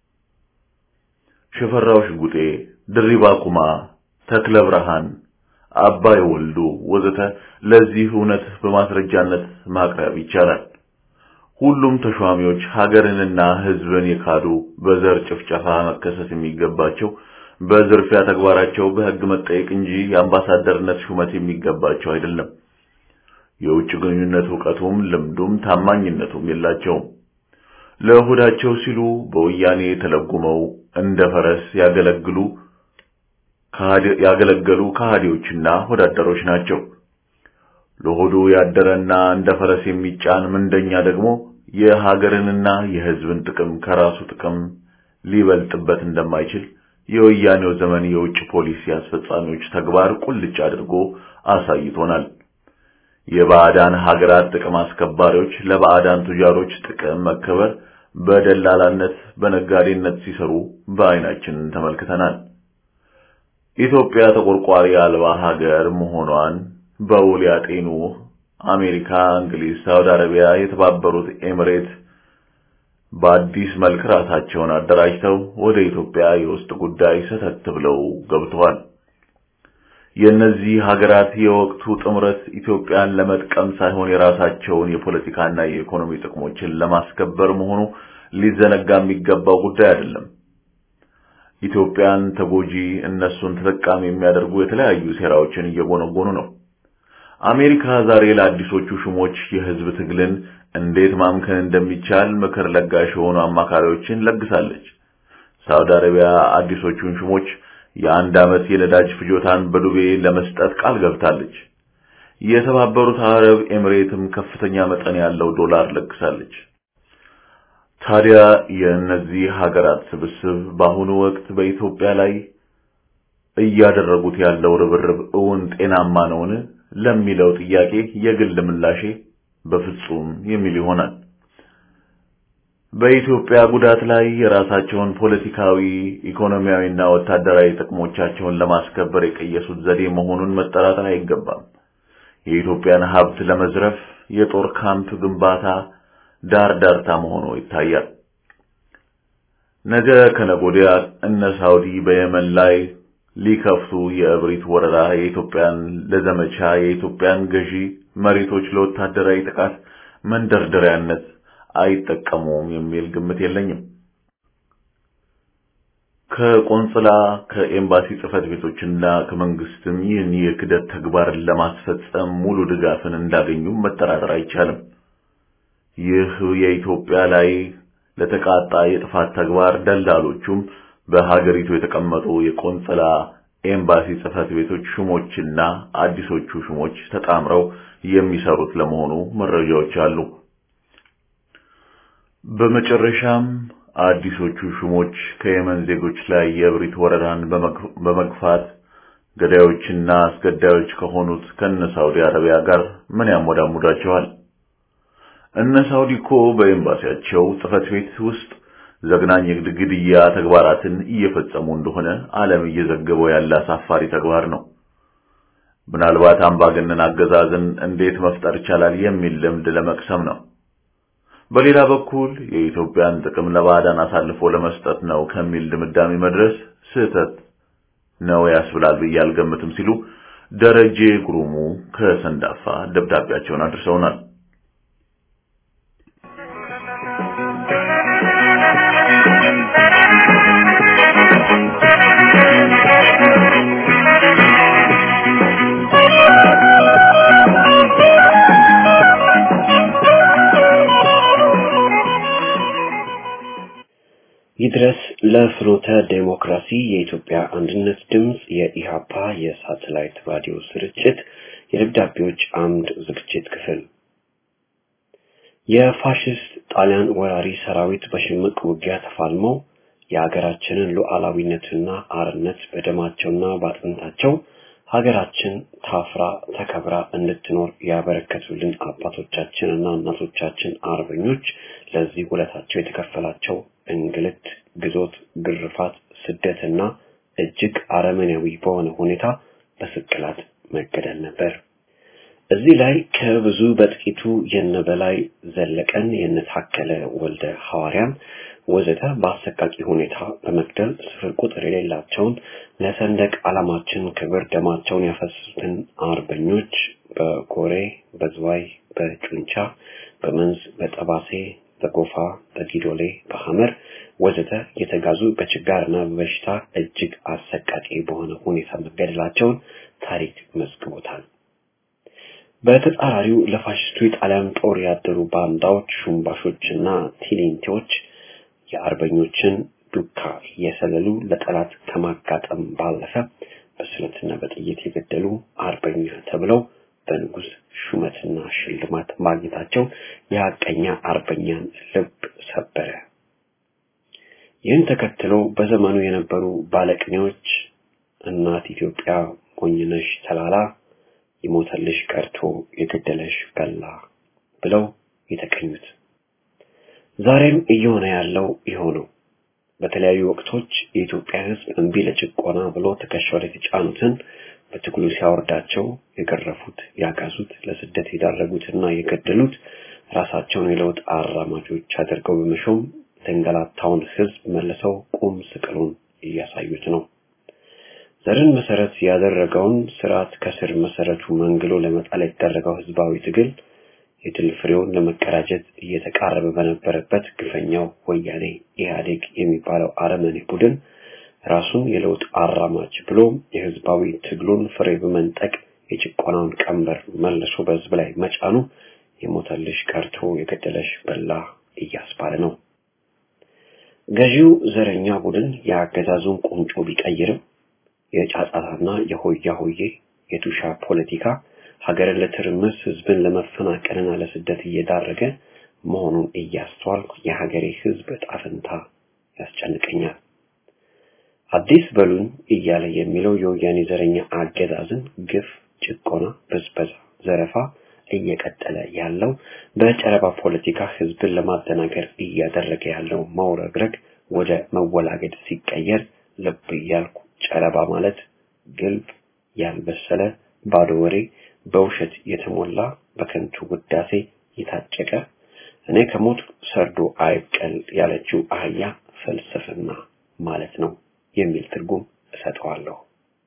ሽፈራው ሽጉጤ፣ ድሪባ ኩማ፣ ተክለ ብርሃን፣ አባይ ወልዱ ወዘተ ለዚህ እውነት በማስረጃነት ማቅረብ ይቻላል። ሁሉም ተሿሚዎች ሀገርንና ህዝብን የካዱ በዘር ጭፍጨፋ መከሰስ የሚገባቸው በዝርፊያ ተግባራቸው በህግ መጠየቅ እንጂ የአምባሳደርነት ሹመት የሚገባቸው አይደለም። የውጭ ግንኙነት ዕውቀቱም ልምዱም ታማኝነቱም የላቸውም። ለሆዳቸው ሲሉ በወያኔ ተለጉመው እንደ ፈረስ ያገለግሉ ያገለገሉ ከሃዲዎችና ወዳደሮች ናቸው። ለሆዱ ያደረና እንደ ፈረስ የሚጫን ምንደኛ ደግሞ የሀገርንና የህዝብን ጥቅም ከራሱ ጥቅም ሊበልጥበት እንደማይችል የወያኔው ዘመን የውጭ ፖሊሲ አስፈጻሚዎች ተግባር ቁልጭ አድርጎ አሳይቶናል። የባዕዳን ሀገራት ጥቅም አስከባሪዎች ለባዕዳን ቱጃሮች ጥቅም መከበር በደላላነት በነጋዴነት ሲሰሩ በአይናችን ተመልክተናል። ኢትዮጵያ ተቆርቋሪ አልባ ሀገር መሆኗን በውል ያጤኑ አሜሪካ፣ እንግሊዝ፣ ሳውዲ አረቢያ፣ የተባበሩት ኤሚሬት በአዲስ መልክ ራሳቸውን አደራጅተው ወደ ኢትዮጵያ የውስጥ ጉዳይ ሰተት ብለው ገብተዋል። የነዚህ ሀገራት የወቅቱ ጥምረት ኢትዮጵያን ለመጥቀም ሳይሆን የራሳቸውን የፖለቲካና የኢኮኖሚ ጥቅሞችን ለማስከበር መሆኑ ሊዘነጋ የሚገባው ጉዳይ አይደለም። ኢትዮጵያን ተጎጂ እነሱን ተጠቃሚ የሚያደርጉ የተለያዩ ሴራዎችን እየጎነጎኑ ነው። አሜሪካ ዛሬ ለአዲሶቹ ሹሞች የህዝብ ትግልን እንዴት ማምከን እንደሚቻል ምክር ለጋሽ የሆኑ አማካሪዎችን ለግሳለች። ሳውዲ አረቢያ አዲሶቹን ሹሞች የአንድ ዓመት የነዳጅ ፍጆታን በዱቤ ለመስጠት ቃል ገብታለች። የተባበሩት አረብ ኤሚሬትም ከፍተኛ መጠን ያለው ዶላር ለግሳለች። ታዲያ የእነዚህ ሀገራት ስብስብ በአሁኑ ወቅት በኢትዮጵያ ላይ እያደረጉት ያለው ርብርብ እውን ጤናማ ነውን ለሚለው ጥያቄ የግል ምላሼ በፍጹም የሚል ይሆናል። በኢትዮጵያ ጉዳት ላይ የራሳቸውን ፖለቲካዊ፣ ኢኮኖሚያዊና ወታደራዊ ጥቅሞቻቸውን ለማስከበር የቀየሱት ዘዴ መሆኑን መጠራጠር አይገባም። የኢትዮጵያን ሀብት ለመዝረፍ የጦር ካምፕ ግንባታ ዳር ዳርታ መሆኑ ይታያል። ነገ ከነጎዲያ እነ ሳውዲ በየመን ላይ ሊከፍቱ የእብሪት ወረራ የኢትዮጵያን ለዘመቻ የኢትዮጵያን ገዢ መሬቶች ለወታደራዊ ጥቃት መንደርደሪያነት አይጠቀሙም የሚል ግምት የለኝም። ከቆንጽላ ከኤምባሲ ጽፈት ቤቶችና ከመንግስትም ይህን የክደት ተግባር ለማስፈጸም ሙሉ ድጋፍን እንዳገኙ መጠራጠር አይቻልም። ይህ የኢትዮጵያ ላይ ለተቃጣ የጥፋት ተግባር ደላሎቹም በሀገሪቱ የተቀመጡ የቆንጽላ ኤምባሲ ጽፈት ቤቶች ሹሞችና አዲሶቹ ሹሞች ተጣምረው የሚሰሩት ለመሆኑ መረጃዎች አሉ። በመጨረሻም አዲሶቹ ሹሞች ከየመን ዜጎች ላይ የእብሪት ወረራን በመግፋት ገዳዮችና አስገዳዮች ከሆኑት ከነ ሳውዲ አረቢያ ጋር ምን ያሞዳሙዳቸዋል? እነ ሳውዲኮ በኤምባሲያቸው ጽፈት ቤት ውስጥ ዘግናኝ ግድግድያ ተግባራትን እየፈጸሙ እንደሆነ ዓለም እየዘገበው ያለ አሳፋሪ ተግባር ነው። ምናልባት አምባገነን አገዛዝን እንዴት መፍጠር ይቻላል የሚል ልምድ ለመቅሰም ነው። በሌላ በኩል የኢትዮጵያን ጥቅም ለባዕዳን አሳልፎ ለመስጠት ነው ከሚል ድምዳሜ መድረስ ስህተት ነው ያስብላል ብዬ አልገምትም ሲሉ ደረጀ ጉሩሙ ከሰንዳፋ ደብዳቤያቸውን አድርሰውናል። ይድረስ ለፍኖተ ዴሞክራሲ የኢትዮጵያ አንድነት ድምጽ የኢሃፓ የሳተላይት ራዲዮ ስርጭት የደብዳቤዎች አምድ ዝግጅት ክፍል የፋሽስት ጣሊያን ወራሪ ሰራዊት በሽምቅ ውጊያ ተፋልመው የሀገራችንን ሉዓላዊነትና አርነት በደማቸውና ባጥንታቸው ሀገራችን ታፍራ ተከብራ እንድትኖር ያበረከቱልን አባቶቻችንና እናቶቻችን አርበኞች ለዚህ ውለታቸው የተከፈላቸው እንግልት፣ ግዞት፣ ግርፋት፣ ስደትና እጅግ አረመኔያዊ በሆነ ሁኔታ በስቅላት መገደል ነበር። እዚህ ላይ ከብዙ በጥቂቱ የነበላይ ዘለቀን የነታከለ ወልደ ሐዋርያን ወዘተ በአሰቃቂ ሁኔታ በመግደል ስፍር ቁጥር የሌላቸውን ለሰንደቅ ዓላማችን ክብር ደማቸውን ያፈሰሱትን አርበኞች በኮሬ፣ በዝዋይ፣ በጩንቻ፣ በመንዝ፣ በጠባሴ፣ በጎፋ፣ በጊዶሌ፣ በሐመር ወዘተ የተጋዙ በችጋርና በበሽታ እጅግ አሰቃቂ በሆነ ሁኔታ መገደላቸውን ታሪክ መዝግቦታል። በተጻራሪው ለፋሽስቱ የጣሊያን ጦር ያደሩ ባንዳዎች፣ ሹምባሾችና ቲሊንቲዎች የአርበኞችን ዱካ የሰለሉ ለጠላት ከማጋጠም ባለፈ በስለትና በጥይት የገደሉ አርበኛ ተብለው በንጉስ ሹመትና ሽልማት ማግኘታቸው የሐቀኛ አርበኛን ልብ ሰበረ። ይህን ተከትሎ በዘመኑ የነበሩ ባለቅኔዎች እናት ኢትዮጵያ ሞኝነሽ ተላላ ይሞተልሽ ቀርቶ የገደለሽ በላ ብለው የተቀኙት ዛሬም እየሆነ ያለው ይሆነው። በተለያዩ ወቅቶች የኢትዮጵያ ሕዝብ እንቢ ለጭቆና ብሎ ተከሻው ላይ ተጫኑትን በትግሉ ሲያወርዳቸው የገረፉት፣ ያጋዙት፣ ለስደት የዳረጉትና የገደሉት ራሳቸውን የለውጥ አራማጆች አድርገው በመሾም ተንገላታውን ሕዝብ መልሰው ቁም ስቅሉን እያሳዩት ነው። ዘርን መሰረት ያደረገውን ስርዓት ከስር መሰረቱ መንግሎ ለመጣል የተደረገው ህዝባዊ ትግል የድል ፍሬውን ለመቀዳጀት እየተቃረበ በነበረበት ግፈኛው ወያኔ ኢህአዴግ የሚባለው አረመኔ ቡድን ራሱን የለውጥ አራማጅ ብሎ የህዝባዊ ትግሉን ፍሬ በመንጠቅ የጭቆናውን ቀንበር መልሶ በህዝብ ላይ መጫኑ የሞተልሽ ቀርቶ የገደለሽ በላ እያስባለ ነው። ገዢው ዘረኛ ቡድን የአገዛዙን ቁንጮ ቢቀይርም የጫጫታና የሆያ ሆዬ የቱሻ ፖለቲካ ሀገርን ለትርምስ ህዝብን ለመፈናቀልና ለስደት እየዳረገ መሆኑን እያስተዋልኩ የሀገሬ ህዝብ ጣፍንታ ያስጨንቀኛል። አዲስ በሉን እያለ የሚለው የወያኔ ዘረኛ አገዛዝን ግፍ፣ ጭቆና፣ በዝበዛ፣ ዘረፋ እየቀጠለ ያለው በጨረባ ፖለቲካ ህዝብን ለማደናገር እያደረገ ያለው ማውረግረግ ወደ መወላገድ ሲቀየር ልብ ያልኩ ጨረባ ማለት ግልብ ያልበሰለ ባዶ ወሬ በውሸት የተሞላ በከንቱ ውዳሴ የታጨቀ እኔ ከሞት ሰርዶ አይቀል ያለችው አህያ ፍልስፍና ማለት ነው የሚል ትርጉም እሰጠዋለሁ።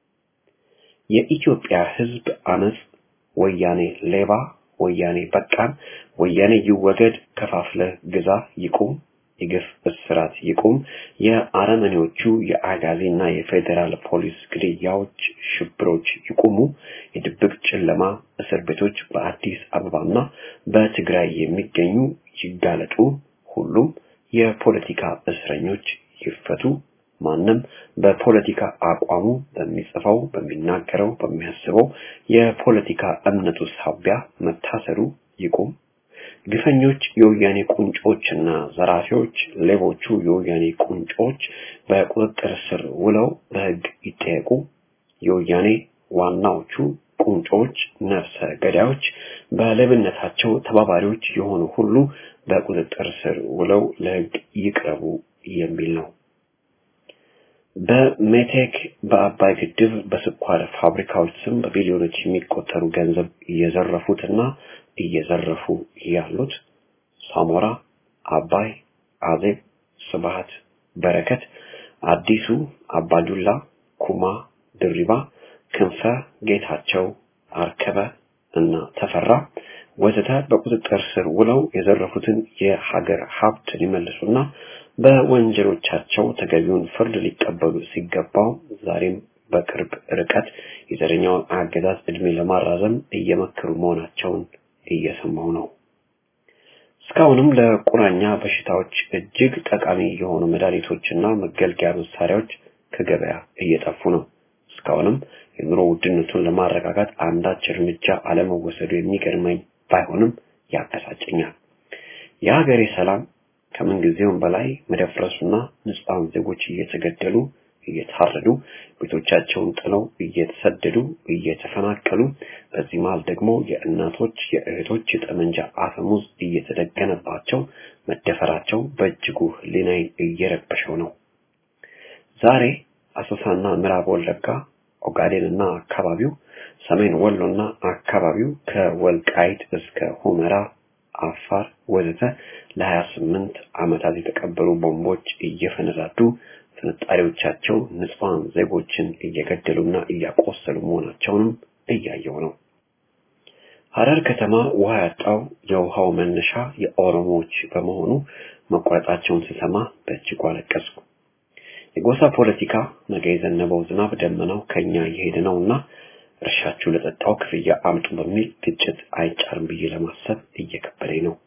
የኢትዮጵያ ህዝብ አመጽ ወያኔ ሌባ፣ ወያኔ በቃን፣ ወያኔ ይወገድ፣ ከፋፍለ ግዛ ይቁም፣ የግፍ እስራት ይቁም፣ የአረመኔዎቹ የአጋዚና የፌደራል ፖሊስ ግድያዎች፣ ሽብሮች ይቁሙ፣ የድብቅ ጨለማ እስር ቤቶች በአዲስ አበባና በትግራይ የሚገኙ ይጋለጡ፣ ሁሉም የፖለቲካ እስረኞች ይፈቱ፣ ማንም በፖለቲካ አቋሙ በሚጽፈው በሚናገረው በሚያስበው የፖለቲካ እምነቱ ሳቢያ መታሰሩ ይቁም፣ ግፈኞች የወያኔ ቁንጮችና ዘራፊዎች፣ ሌቦቹ የወያኔ ቁንጮች በቁጥጥር ስር ውለው በሕግ ይጠየቁ፣ የወያኔ ዋናዎቹ ቁንጮች፣ ነፍሰ ገዳዮች፣ በለብነታቸው ተባባሪዎች የሆኑ ሁሉ በቁጥጥር ስር ውለው ለሕግ ይቅረቡ የሚል ነው። በሜቴክ በአባይ ግድብ በስኳር ፋብሪካዎች ስም በቢሊዮኖች የሚቆጠሩ ገንዘብ እየዘረፉትና እየዘረፉ ያሉት ሳሞራ፣ አባይ፣ አዜብ፣ ስብሃት፣ በረከት፣ አዲሱ፣ አባዱላ፣ ኩማ፣ ድሪባ፣ ክንፈ፣ ጌታቸው፣ አርከበ እና ተፈራ ወዘተ በቁጥጥር ስር ውለው የዘረፉትን የሀገር ሀብት ሊመልሱና በወንጀሎቻቸው ተገቢውን ፍርድ ሊቀበሉ ሲገባው ዛሬም በቅርብ ርቀት የዘረኛውን አገዛዝ እድሜ ለማራዘም እየመከሩ መሆናቸውን እየሰማው ነው። እስካሁንም ለቁራኛ በሽታዎች እጅግ ጠቃሚ የሆኑ መድኃኒቶችና መገልገያ መሳሪያዎች ከገበያ እየጠፉ ነው። እስካሁንም የኑሮ ውድነቱን ለማረጋጋት አንዳች እርምጃ አለመወሰዱ የሚገርመኝ ባይሆንም ያበሳጨኛል። የሀገሬ ሰላም ከምን ጊዜውም በላይ መደፍረሱና ንጹሃን ዜጎች እየተገደሉ እየታረዱ ቤቶቻቸውን ጥለው እየተሰደዱ እየተፈናቀሉ በዚህ መሃል ደግሞ የእናቶች የእህቶች የጠመንጃ አፈሙዝ እየተደገነባቸው መደፈራቸው በእጅጉ ሕሊናዬን እየረበሸው ነው። ዛሬ አሶሳና ምዕራብ ወለጋ፣ ኦጋዴንና አካባቢው፣ ሰሜን ወሎና አካባቢው ከወልቃይት እስከ ሁመራ፣ አፋር ወዘተ ለሀያ ስምንት ዓመታት የተቀበሩ ቦምቦች እየፈነዳዱ ፍንጣሪዎቻቸው ንጹሃን ዜጎችን እየገደሉና እያቆሰሉ መሆናቸውንም እያየው ነው። ሐረር ከተማ ውሃ ያጣው የውሃው መነሻ የኦሮሞዎች በመሆኑ መቆረጣቸውን ስሰማ በእጅጉ አለቀስኩ። የጎሳ ፖለቲካ ነገ የዘነበው ዝናብ ደመናው ከኛ እየሄደ ነውና እርሻችሁ ለጠጣው ክፍያ አምጡ በሚል ግጭት አይጫርም ብዬ ለማሰብ እየከበደኝ ነው።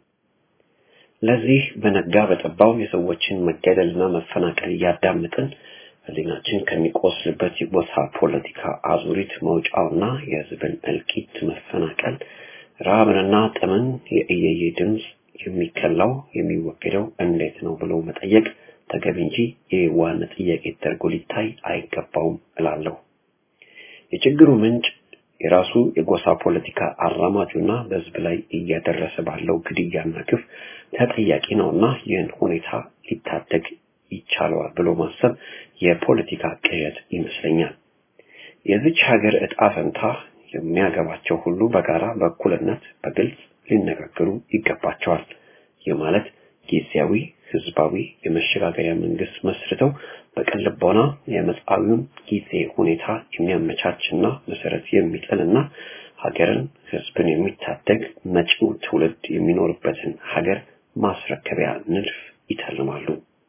ለዚህ በነጋ በጠባው የሰዎችን መገደልና መፈናቀል እያዳመጥን ሕሊናችን ከሚቆስልበት የጎሳ ፖለቲካ አዙሪት መውጫውና የሕዝብን እልቂት መፈናቀል ረሃብንና ጥምን የእየየ ድምፅ የሚከላው የሚወገደው እንዴት ነው ብሎ መጠየቅ ተገቢ እንጂ የዋነት ጥያቄ ተደርጎ ሊታይ አይገባውም እላለሁ። የችግሩ ምንጭ የራሱ የጎሳ ፖለቲካ አራማጁና በሕዝብ ላይ እያደረሰ ባለው ግድያና ግፍ ተጠያቂ ነውና ይህን ሁኔታ ሊታደግ ይቻላል ብሎ ማሰብ የፖለቲካ ቅዠት ይመስለኛል። የዚች ሀገር ዕጣ ፈንታ የሚያገባቸው ሁሉ በጋራ በእኩልነት በግልጽ ሊነጋገሩ ይገባቸዋል። ይህ ማለት ጊዜያዊ ህዝባዊ የመሸጋገሪያ መንግስት መስርተው በቀልቦና የመጻዊውን ጊዜ ሁኔታ የሚያመቻችና መሰረት የሚጥልና ሀገርን ህዝብን የሚታደግ መጪው ትውልድ የሚኖርበትን ሀገር ማስረከቢያ ንድፍ ይተልማሉ።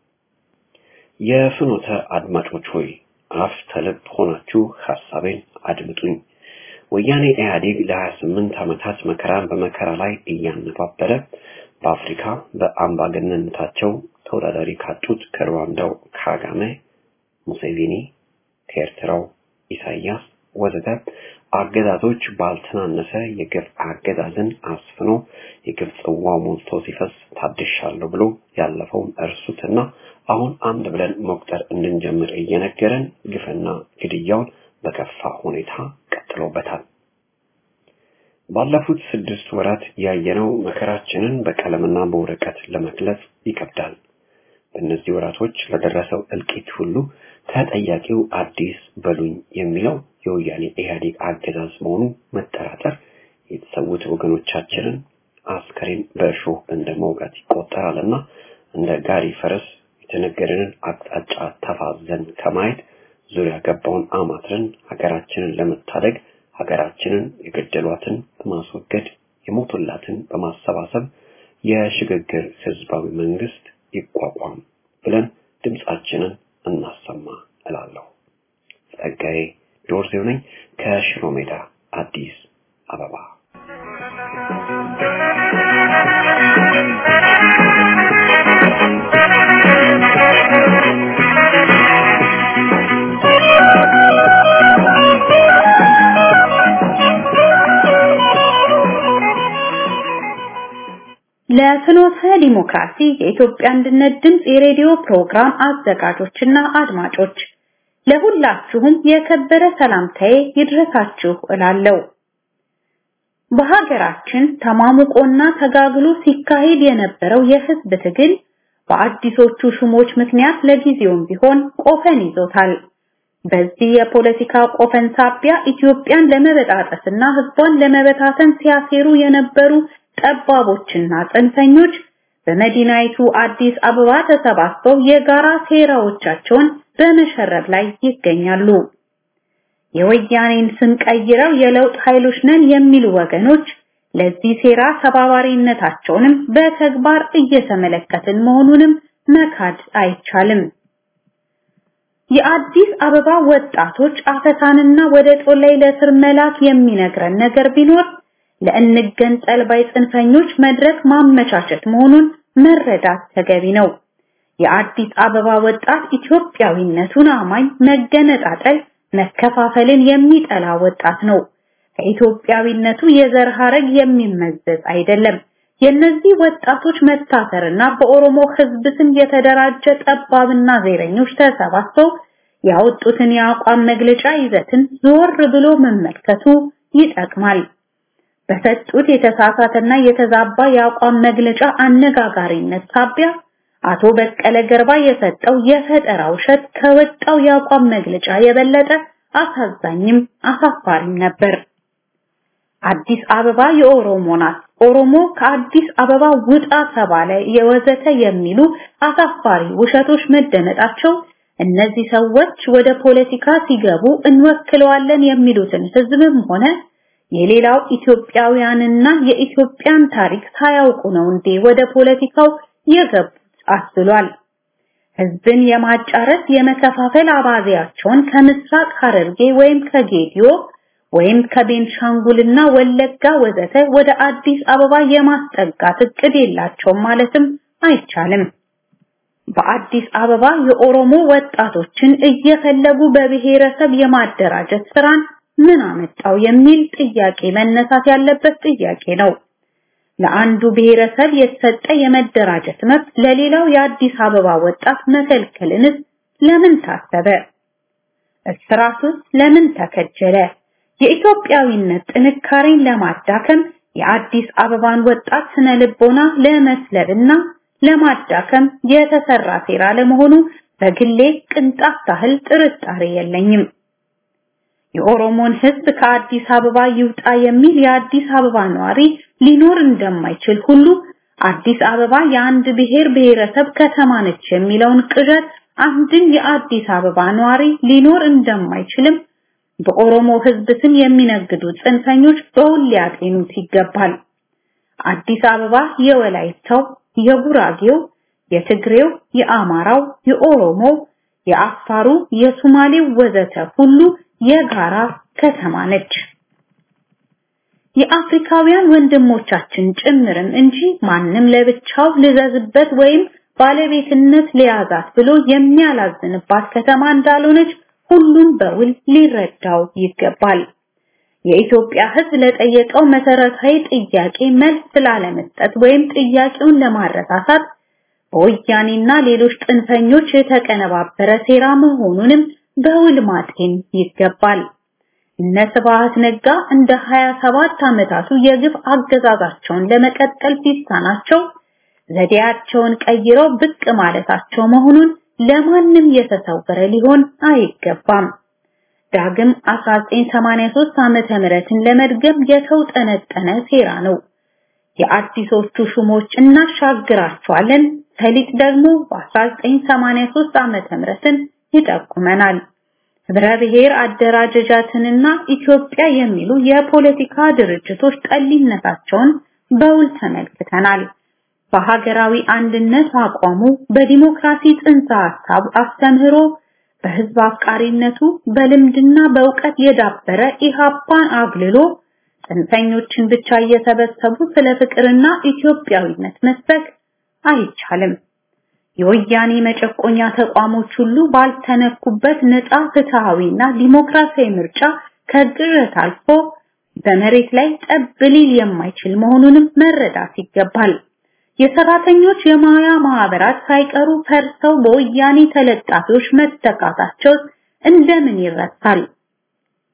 የፍኖተ አድማጮች ሆይ አፍ ተልብ ሆናችሁ ሐሳቤን አድምጡኝ። ወያኔ ኢህአዴግ ለሀያ ስምንት ዓመታት መከራን በመከራ ላይ እያነባበረ በአፍሪካ በአምባገነንነታቸው ተወዳዳሪ ካጡት ከሩዋንዳው ካጋሜ፣ ሙሴቪኒ፣ ከኤርትራው ኢሳያስ ወዘተ አገዛዞች ባልተናነሰ የግፍ አገዛዝን አስፍኖ የግፍ ጽዋው ሞልቶ ሲፈስ ታድሻለሁ ብሎ ያለፈውን እርሱትና አሁን አንድ ብለን መቁጠር እንድንጀምር እየነገረን ግፍና ግድያውን በከፋ ሁኔታ ቀጥሎበታል። ባለፉት ስድስት ወራት ያየነው መከራችንን በቀለምና በወረቀት ለመግለጽ ይከብዳል። በእነዚህ ወራቶች ለደረሰው እልቂት ሁሉ ተጠያቂው አዲስ በሉኝ የሚለው የወያኔ ኢህአዴግ አገዛዝ መሆኑ መጠራጠር የተሰዉት ወገኖቻችንን አስከሬን በእሾህ እንደመውጋት ይቆጠራልና እንደ ጋሪ ፈረስ የተነገረንን አቅጣጫ ተፋዘን ከማየት ዙሪያ ገባውን አማትረን ሀገራችንን ለመታደግ ሀገራችንን የገደሏትን በማስወገድ የሞቱላትን በማሰባሰብ የሽግግር ህዝባዊ መንግስት ይቋቋም ብለን ድምጻችንን እናሰማ እላለሁ። ጸጋዬ ዶርዜው ነኝ ከሽሮ ሜዳ አዲስ አበባ። ለፍኖተ ዲሞክራሲ የኢትዮጵያ አንድነት ድምጽ የሬዲዮ ፕሮግራም አዘጋጆችና አድማጮች ለሁላችሁም የከበረ ሰላምታዬ ይድረሳችሁ እላለሁ። በሀገራችን ተማሙቆና ተጋግሎ ሲካሄድ የነበረው የህዝብ ትግል በአዲሶቹ ሹሞች ምክንያት ለጊዜውም ቢሆን ቆፈን ይዞታል። በዚህ የፖለቲካ ቆፈን ሳቢያ ኢትዮጵያን ለመበጣጠስና ህዝቧን ለመበታተን ሲያሴሩ የነበሩ ጠባቦችና ጽንፈኞች በመዲናይቱ አዲስ አበባ ተሰባስበው የጋራ ሴራዎቻቸውን በመሸረብ ላይ ይገኛሉ። የወያኔን ስም ቀይረው የለውጥ ኃይሎች ነን የሚሉ ወገኖች ለዚህ ሴራ ተባባሪነታቸውንም በተግባር እየተመለከትን መሆኑንም መካድ አይቻልም። የአዲስ አበባ ወጣቶች አፈሳንና ወደ ጦላይ ለስር መላክ የሚነግረን ነገር ቢኖር ለእንገንጠል ባይ ጽንፈኞች መድረክ ማመቻቸት መሆኑን መረዳት ተገቢ ነው። የአዲስ አበባ ወጣት ኢትዮጵያዊነቱን አማኝ መገነጣጠል መከፋፈልን የሚጠላ ወጣት ነው። ከኢትዮጵያዊነቱ የዘር ሐረግ የሚመዘዝ አይደለም። የነዚህ ወጣቶች መታሰርና በኦሮሞ ህዝብ ስም የተደራጀ ጠባብና ዘረኞች ተሰባስበው ያወጡትን የአቋም መግለጫ ይዘትን ዞር ብሎ መመልከቱ ይጠቅማል። በሰጡት የተሳሳተና የተዛባ የአቋም መግለጫ አነጋጋሪነት ሳቢያ አቶ በቀለ ገርባ የሰጠው የፈጠራ ውሸት ከወጣው የአቋም መግለጫ የበለጠ አሳዛኝም አሳፋሪም ነበር። አዲስ አበባ የኦሮሞ ናት፣ ኦሮሞ ከአዲስ አበባ ውጣ ተባለ የወዘተ የሚሉ አሳፋሪ ውሸቶች መደመጣቸው እነዚህ ሰዎች ወደ ፖለቲካ ሲገቡ እንወክለዋለን የሚሉትን ህዝብም ሆነ የሌላው ኢትዮጵያውያንና የኢትዮጵያን ታሪክ ሳያውቁ ነው እንዴ ወደ ፖለቲካው የገቡት አስብሏል። ህዝብን የማጫረስ የመከፋፈል አባዜያቸውን ከምስራቅ ሐረርጌ ወይም ከጌዲዮ ወይም ከቤንሻንጉልና ወለጋ ወዘተ ወደ አዲስ አበባ የማስጠጋት እቅድ የላቸውም ማለትም አይቻልም። በአዲስ አበባ የኦሮሞ ወጣቶችን እየፈለጉ በብሔረሰብ የማደራጀት ስራን ምን አመጣው የሚል ጥያቄ መነሳት ያለበት ጥያቄ ነው። ለአንዱ ብሔረሰብ የተሰጠ የመደራጀት መብት ለሌላው የአዲስ አበባ ወጣት መከልከልንስ ለምን ታሰበ? እስራቱስ ለምን ተከጀለ? የኢትዮጵያዊነት ጥንካሬን ለማዳከም የአዲስ አበባን ወጣት ስነ ልቦና ለመስለብና ለማዳከም የተሰራ ሴራ ለመሆኑ በግሌ ቅንጣት ታህል ጥርጣሬ የለኝም። የኦሮሞን ህዝብ ከአዲስ አበባ ይውጣ የሚል የአዲስ አበባ ነዋሪ ሊኖር እንደማይችል ሁሉ አዲስ አበባ የአንድ ብሔር ብሔረሰብ ከተማ ነች የሚለውን ቅዠት አንድን የአዲስ አበባ ነዋሪ ሊኖር እንደማይችልም በኦሮሞ ህዝብ ስም የሚነግዱ ጽንፈኞች በውል ሊያጤኑት ይገባል። አዲስ አበባ የወላይታው፣ የጉራጌው፣ የትግሬው፣ የአማራው፣ የኦሮሞ፣ የአፋሩ፣ የሶማሌው ወዘተ ሁሉ የጋራ ከተማ ነች። የአፍሪካውያን ወንድሞቻችን ጭምርም እንጂ ማንም ለብቻው ልዘዝበት ወይም ባለቤትነት ሊያዛት ብሎ የሚያላዝንባት ከተማ እንዳልሆነች ሁሉም በውል ሊረዳው ይገባል። የኢትዮጵያ ህዝብ ለጠየቀው መሰረታዊ ጥያቄ መልስ ስላለመስጠት ወይም ጥያቄውን ለማረሳሳት በወያኔና ሌሎች ጽንፈኞች የተቀነባበረ ሴራ መሆኑንም በውል ማጤን ይገባል። እነ ስብሐት ነጋ እንደ ሀያ ሰባት ዓመታቱ የግፍ አገዛዛቸውን ለመቀጠል ሲሳናቸው ዘዴያቸውን ቀይረው ብቅ ማለታቸው መሆኑን ለማንም የተሰወረ ሊሆን አይገባም። ዳግም አስራ ዘጠኝ ሰማንያ ሶስት ዓመተ ምህረትን ለመድገም የተውጠነጠነ ሴራ ነው። የአዲሶቹ ሹሞች እናሻግራቸዋለን ሰሊጥ ደግሞ በአስራ ዘጠኝ ሰማንያ ሶስት ዓመተ ምህረትን ይጠቁመናል። ህብረ ብሔር አደራጃጀትንና ኢትዮጵያ የሚሉ የፖለቲካ ድርጅቶች ጠሊነታቸውን በውል ተመልክተናል። በሀገራዊ አንድነት አቋሙ፣ በዲሞክራሲ ጽንሰ ሐሳብ አስተምህሮ፣ በህዝብ አፍቃሪነቱ በልምድና በእውቀት የዳበረ ኢሃፓን አግልሎ ጽንፈኞችን ብቻ እየሰበሰቡ ስለ ፍቅርና ኢትዮጵያዊነት መስበክ አይቻልም። የወያኔ መጨቆኛ ተቋሞች ሁሉ ባልተነኩበት ነፃ ፍትሃዊና ዲሞክራሲያዊ ምርጫ ከግርት አልፎ በመሬት ላይ ጠብ ሊል የማይችል መሆኑንም መረዳት ይገባል። የሰራተኞች የማያ ማህበራት ሳይቀሩ ፈርሰው በወያኔ ተለጣፊዎች መተካታቸው እንደምን ይረሳል?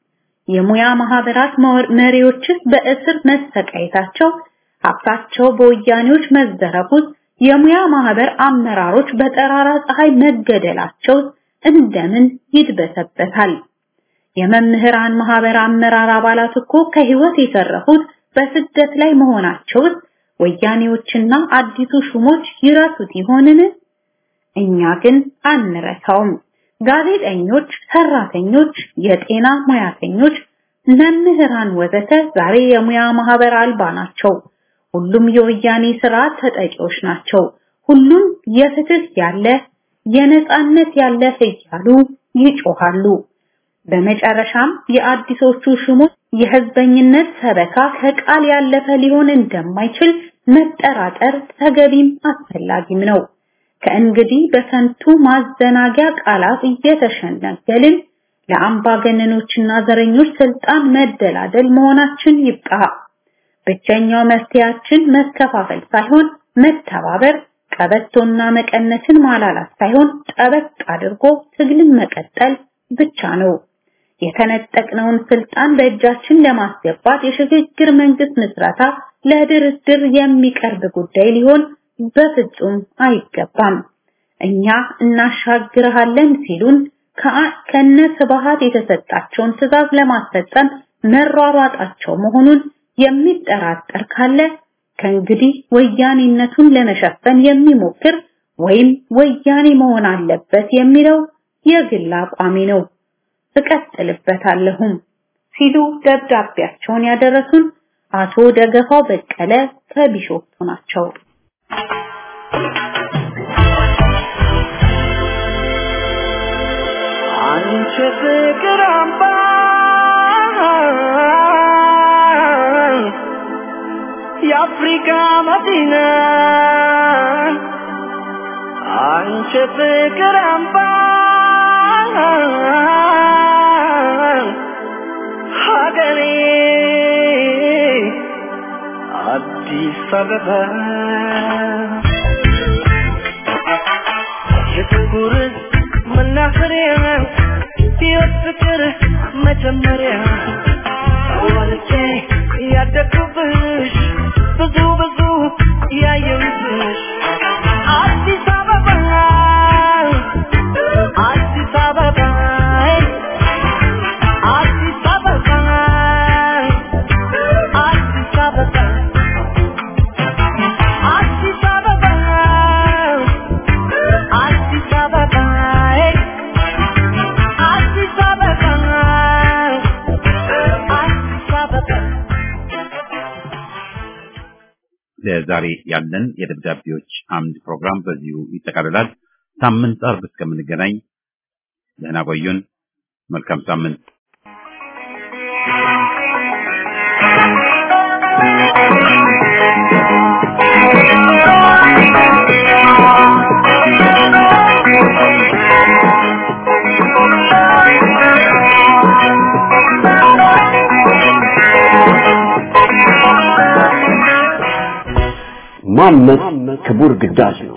የሙያ ማህበራት መሪዎች በእስር መሰቃየታቸው፣ ሀብታቸው በወያኔዎች መዘረፉት፣ የሙያ ማህበር አመራሮች በጠራራ ፀሐይ መገደላቸው እንደምን ይድበሰበታል? የመምህራን ማህበር አመራር አባላት እኮ ከህይወት የተረፉት በስደት ላይ መሆናቸው ወያኔዎችና አዲሱ ሹሞች ይረሱት ይሆንን? እኛ ግን አንረሳውም። ጋዜጠኞች፣ ሰራተኞች፣ የጤና ሙያተኞች፣ መምህራን ወዘተ ዛሬ የሙያ ማህበር አልባ ናቸው። ሁሉም የወያኔ ስርዓት ተጠቂዎች ናቸው። ሁሉም የፍትህ ያለ የነጻነት ያለ እያሉ ይጮሃሉ። በመጨረሻም የአዲሶቹ ሹሞች የህዝበኝነት ሰበካ ከቃል ያለፈ ሊሆን እንደማይችል መጠራጠር ተገቢም አስፈላጊም ነው። ከእንግዲህ በከንቱ ማዘናጊያ ቃላት እየተሸነገልን ለአምባገነኖችና ዘረኞች ስልጣን መደላደል መሆናችን ይብቃ። ብቸኛው መፍትያችን መከፋፈል ሳይሆን መተባበር፣ ቀበቶና መቀነትን ማላላት ሳይሆን ጠበቅ አድርጎ ትግልን መቀጠል ብቻ ነው። የተነጠቅነውን ስልጣን በእጃችን ለማስገባት የሽግግር መንግስት ምስረታ ለድርድር የሚቀርብ ጉዳይ ሊሆን በፍጹም አይገባም። እኛ እናሻግርሃለን ሲሉን ከነ ስብሃት የተሰጣቸውን ትዕዛዝ ለማስፈጸም መሯሯጣቸው መሆኑን የሚጠራጠር ካለ ከእንግዲህ ወያኔነቱን ለመሸፈን የሚሞክር ወይም ወያኔ መሆን አለበት የሚለው የግል አቋሚ ነው። እቀጥልበታለሁም ሲሉ ደብዳቤያቸውን ያደረሱን አቶ ደገፋው በቀለ ከቢሾፍቱ ናቸው። አንቺ ፍቅር አምባ የአፍሪካ መዲና አንቺ ፍቅር አምባ ሀገሬ አዲስ አበባ የፍቅር መናኸሪያ የፍቅር መጀመሪያ ወልጄ ያደግኩብሽ ብዙ ብዙ ያየሁብሽ አዲስ አበባ አዲስ አበባ አዲስ አበባ አዲስ አበባ አዲስ አበባ አዲስ አበባ አዲስ አበባ አዲስ አበባ ለዛሬ ያለን የደብዳቤዎች አምድ ፕሮግራም በዚሁ ይጠቃልላል። ሳምንት አርብ እስከምንገናኝ ደህና ቆዩን። መልካም ሳምንት። ማመት ክቡር ግዳጅ ነው።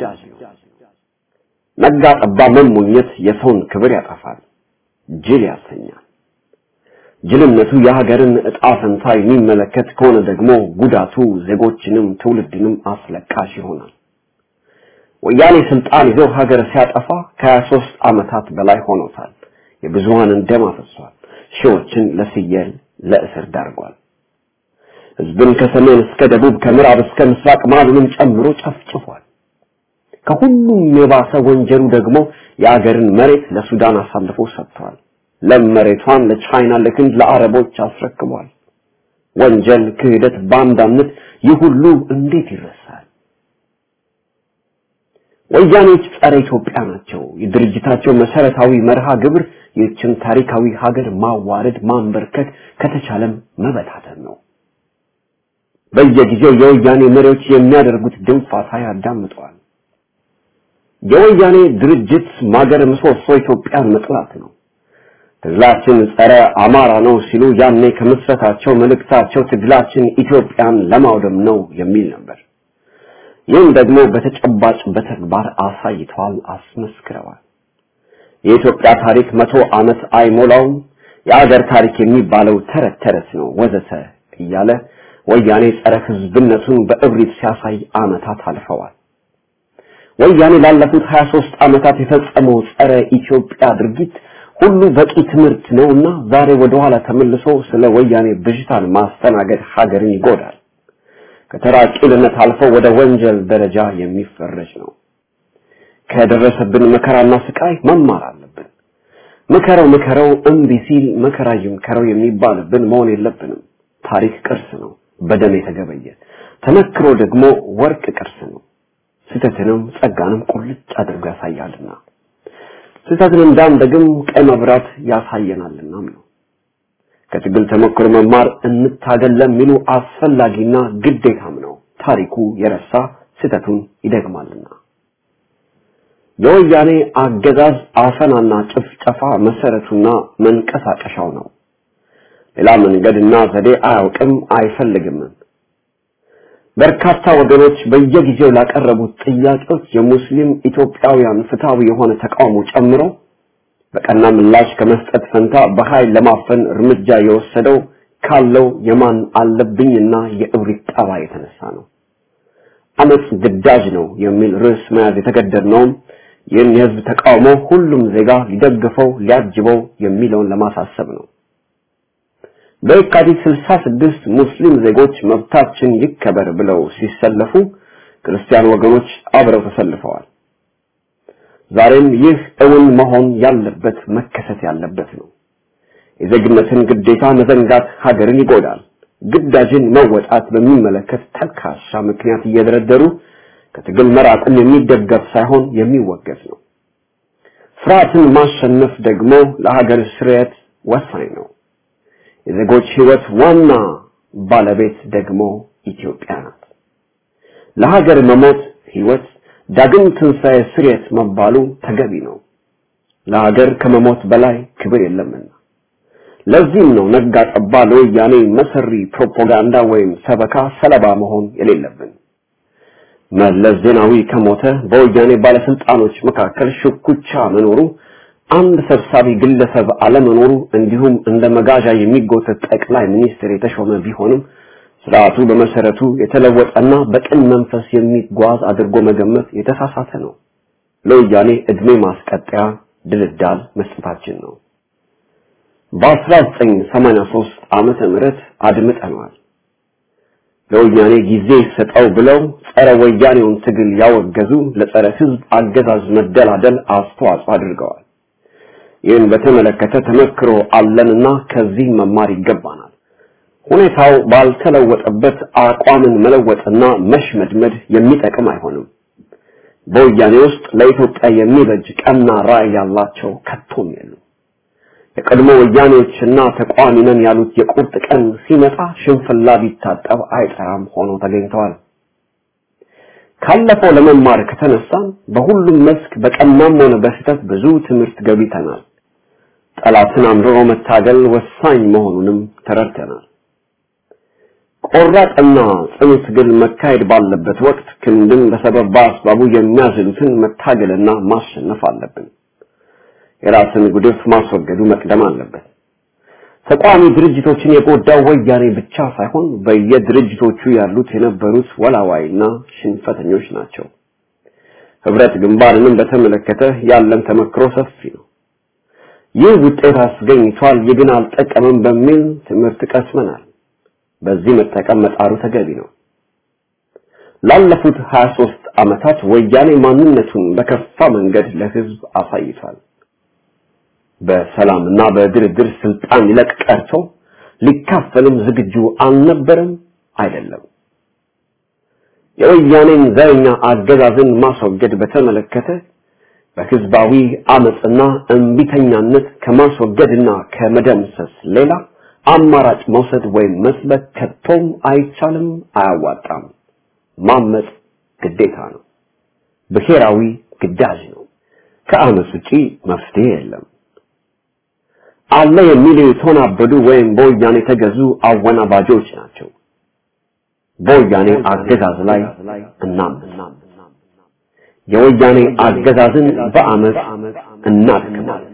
ነጋ ጠባ መሞኘት የሰውን ክብር ያጠፋል፣ ጅል ያሰኛል። ጅልነቱ የሀገርን ዕጣ ፈንታ የሚመለከት ከሆነ ደግሞ ጉዳቱ ዜጎችንም ትውልድንም አስለቃሽ ይሆናል። ወያኔ ስልጣን ይዞ ሀገር ሲያጠፋ ከ23 ዓመታት በላይ ሆኖታል። የብዙሃንን ደም አፍሷል። ሺዎችን ለስየል ለእስር ዳርጓል። ህዝብን ከሰሜን እስከ ደቡብ ከምዕራብ እስከ ምስራቅ ማሉንም ጨምሮ ጨፍጭፏል። ከሁሉም የባሰ ወንጀሉ ደግሞ የአገርን መሬት ለሱዳን አሳልፎ ሰጥቷል። ለመሬቷን ለቻይና ለህንድ ለአረቦች አስረክቧል። ወንጀል፣ ክህደት፣ ባንዳነት ይህ ሁሉ እንዴት ይረሳል? ወያኔዎች ጸረ ኢትዮጵያ ናቸው። የድርጅታቸው መሰረታዊ መርሃ ግብር ይህችን ታሪካዊ ሀገር ማዋረድ፣ ማንበርከት ከተቻለም መበታተን ነው። በየጊዜው የወያኔ መሪዎች የሚያደርጉት ድንፋታ ያዳምጠዋል። የወያኔ ድርጅት ማገር ምሰሶ ኢትዮጵያን መጥላት ነው። ትግላችን ጸረ አማራ ነው ሲሉ ያኔ ከመስረታቸው መልእክታቸው ትግላችን ኢትዮጵያን ለማውደም ነው የሚል ነበር። ይህም ደግሞ በተጨባጭ በተግባር አሳይተዋል፣ አስመስክረዋል። የኢትዮጵያ ታሪክ መቶ ዓመት አይሞላውም። የአገር ታሪክ የሚባለው ተረት ተረት ነው ወዘተ እያለ ወያኔ ጸረ ህዝብነቱን በእብሪት ሲያሳይ አመታት አልፈዋል። ወያኔ ላለፉት ሀያ ሶስት አመታት የፈጸመው ጸረ ኢትዮጵያ ድርጊት ሁሉ በቂ ትምህርት ነውና ዛሬ ወደ ኋላ ተመልሶ ስለ ወያኔ ብዥታን ማስተናገድ ሀገርን ይጎዳል። ከተራቂልነት አልፎ ወደ ወንጀል ደረጃ የሚፈረጅ ነው። ከደረሰብን መከራና ስቃይ መማር አለብን። መከራው መከራው እምቢ ሲል መከራ ይምከረው የሚባልብን መሆን የለብንም። ታሪክ ቅርስ ነው፣ በደም የተገበየ። ተመክሮ ደግሞ ወርቅ ቅርስ ነው። ስተትንም ጸጋንም ቁልጭ አድርጎ ያሳያልና ስተትን እንዳንደግም ቀይ መብራት ያሳየናልና ነው። ከትግል ተመክሮ መማር እንታገል ለሚሉ አስፈላጊና ግዴታም ነው። ታሪኩ የረሳ ስተቱን ይደግማልና። የወያኔ አገዛዝ አፈናና ጭፍጨፋ መሰረቱና መንቀሳቀሻው ነው። ሌላ መንገድና ዘዴ አያውቅም አይፈልግም። በርካታ ወገኖች በየጊዜው ላቀረቡት ጥያቄዎች የሙስሊም ኢትዮጵያውያን ፍትሃዊ የሆነ ተቃውሞ ጨምሮ በቀና ምላሽ ከመስጠት ፈንታ በኃይል ለማፈን እርምጃ የወሰደው ካለው የማን አለብኝና የእብሪት ጠባይ የተነሳ ነው። አመጽ ግዳጅ ነው የሚል ርዕስ መያዝ የተገደድነው ይህን የህዝብ ተቃውሞ ሁሉም ዜጋ ሊደግፈው ሊያጅበው የሚለውን ለማሳሰብ ነው። በየካቲት ስልሳ ስድስት ሙስሊም ዜጎች መብታችን ይከበር ብለው ሲሰለፉ ክርስቲያን ወገኖች አብረው ተሰልፈዋል። ዛሬም ይህ እውን መሆን ያለበት መከሰት ያለበት ነው። የዜግነትን ግዴታ መዘንጋት ሀገርን ይጎዳል። ግዳጅን መወጣት በሚመለከት ተልካሻ ምክንያት እየደረደሩ ከትግል መራቅን የሚደገፍ ሳይሆን የሚወገዝ ነው። ፍርሃትን ማሸነፍ ደግሞ ለሀገር ስርየት ወሳኝ ነው። የዜጎች ህይወት ዋና ባለቤት ደግሞ ኢትዮጵያ ናት። ለሀገር መሞት ህይወት ዳግም ትንሣኤ ስርየት መባሉ ተገቢ ነው። ለሀገር ከመሞት በላይ ክብር የለምና። ለዚህም ነው ነጋ ጠባ ለወያኔ መሰሪ ፕሮፓጋንዳ ወይም ሰበካ ሰለባ መሆን የሌለብን። መለስ ዜናዊ ከሞተ በወያኔ ባለስልጣኖች መካከል ሽኩቻ መኖሩ፣ አንድ ሰብሳቢ ግለሰብ አለመኖሩ እንዲሁም እንደ መጋዣ የሚጎተት ጠቅላይ ሚኒስትር የተሾመ ቢሆንም ስርዓቱ በመሰረቱ የተለወጠና በቅን መንፈስ የሚጓዝ አድርጎ መገመት የተሳሳተ ነው። ለወያኔ እድሜ ማስቀጠያ ድልዳል መስጠታችን ነው። በ1983 ዓመተ ምህረት አድምጠናል። ለወያኔ ጊዜ ሰጠው ብለው ጸረ ወያኔውን ትግል ያወገዙ ለጸረ ህዝብ አገዛዝ መደላደል አስተዋጽኦ አድርገዋል። ይህን በተመለከተ ተመክሮ አለንና ከዚህ መማር ይገባናል። ሁኔታው ባልተለወጠበት አቋምን መለወጥና መሽመድመድ የሚጠቅም አይሆንም። በወያኔ ውስጥ ለኢትዮጵያ የሚበጅ ቀና ራዕይ ያላቸው ከቶም የሉም። የቀድሞ ወያኔዎችና ተቋሚ ነን ያሉት የቁርጥ ቀን ሲመጣ ሽንፍላ ቢታጠብ አይጠራም ሆኖ ተገኝተዋል። ካለፈው ለመማር ከተነሳን በሁሉም መስክ በቀናም ሆነ በስህተት ብዙ ትምህርት ገብተናል። ጠላትን አምርሮ መታገል ወሳኝ መሆኑንም ተረድተናል። ቆራጥና ጽኑ ትግል መካሄድ ባለበት ወቅት ክንድን በሰበብ አስባቡ የሚያዝሉትን መታገልና ማሸነፍ አለብን። የራስን ጉድፍ ማስወገዱ መቅደም አለበት። ተቋሚ ድርጅቶችን የጎዳው ወያኔ ብቻ ሳይሆን በየድርጅቶቹ ያሉት የነበሩት ወላዋይና ሽንፈተኞች ናቸው። ህብረት ግንባርንም በተመለከተ ያለን ተመክሮ ሰፊ ነው። ይህ ውጤት አስገኝቷል፣ ይግን አልጠቀመም በሚል ትምህርት ቀስመናል። በዚህ መጠቀም መጣሩ ተገቢ ነው። ላለፉት ሀያ ሶስት ዓመታት ወያኔ ማንነቱን በከፋ መንገድ ለህዝብ አሳይቷል። በሰላምና በድርድር ስልጣን ይለቅ ቀርቶ ሊካፈልም ዝግጁ አልነበረም አይደለም። የወያኔን ዘረኛ አገዛዝን ማስወገድ በተመለከተ በህዝባዊ አመጽና እንቢተኛነት ከማስወገድና ከመደምሰስ ሌላ አማራጭ መውሰድ ወይም መስበክ ከቶም አይቻልም፣ አያዋጣም። ማመጽ ግዴታ ነው፣ ብሔራዊ ግዳጅ ነው። ከአመጽ ውጪ መፍትሄ የለም። አለ የሚሉ ተናበዱ ወይም በወያኔ ተገዙ አወናባጆች ናቸው። በወያኔ አገዛዝ ላይ እናም የወያኔ አገዛዝን በአመጽ እናድክማለን።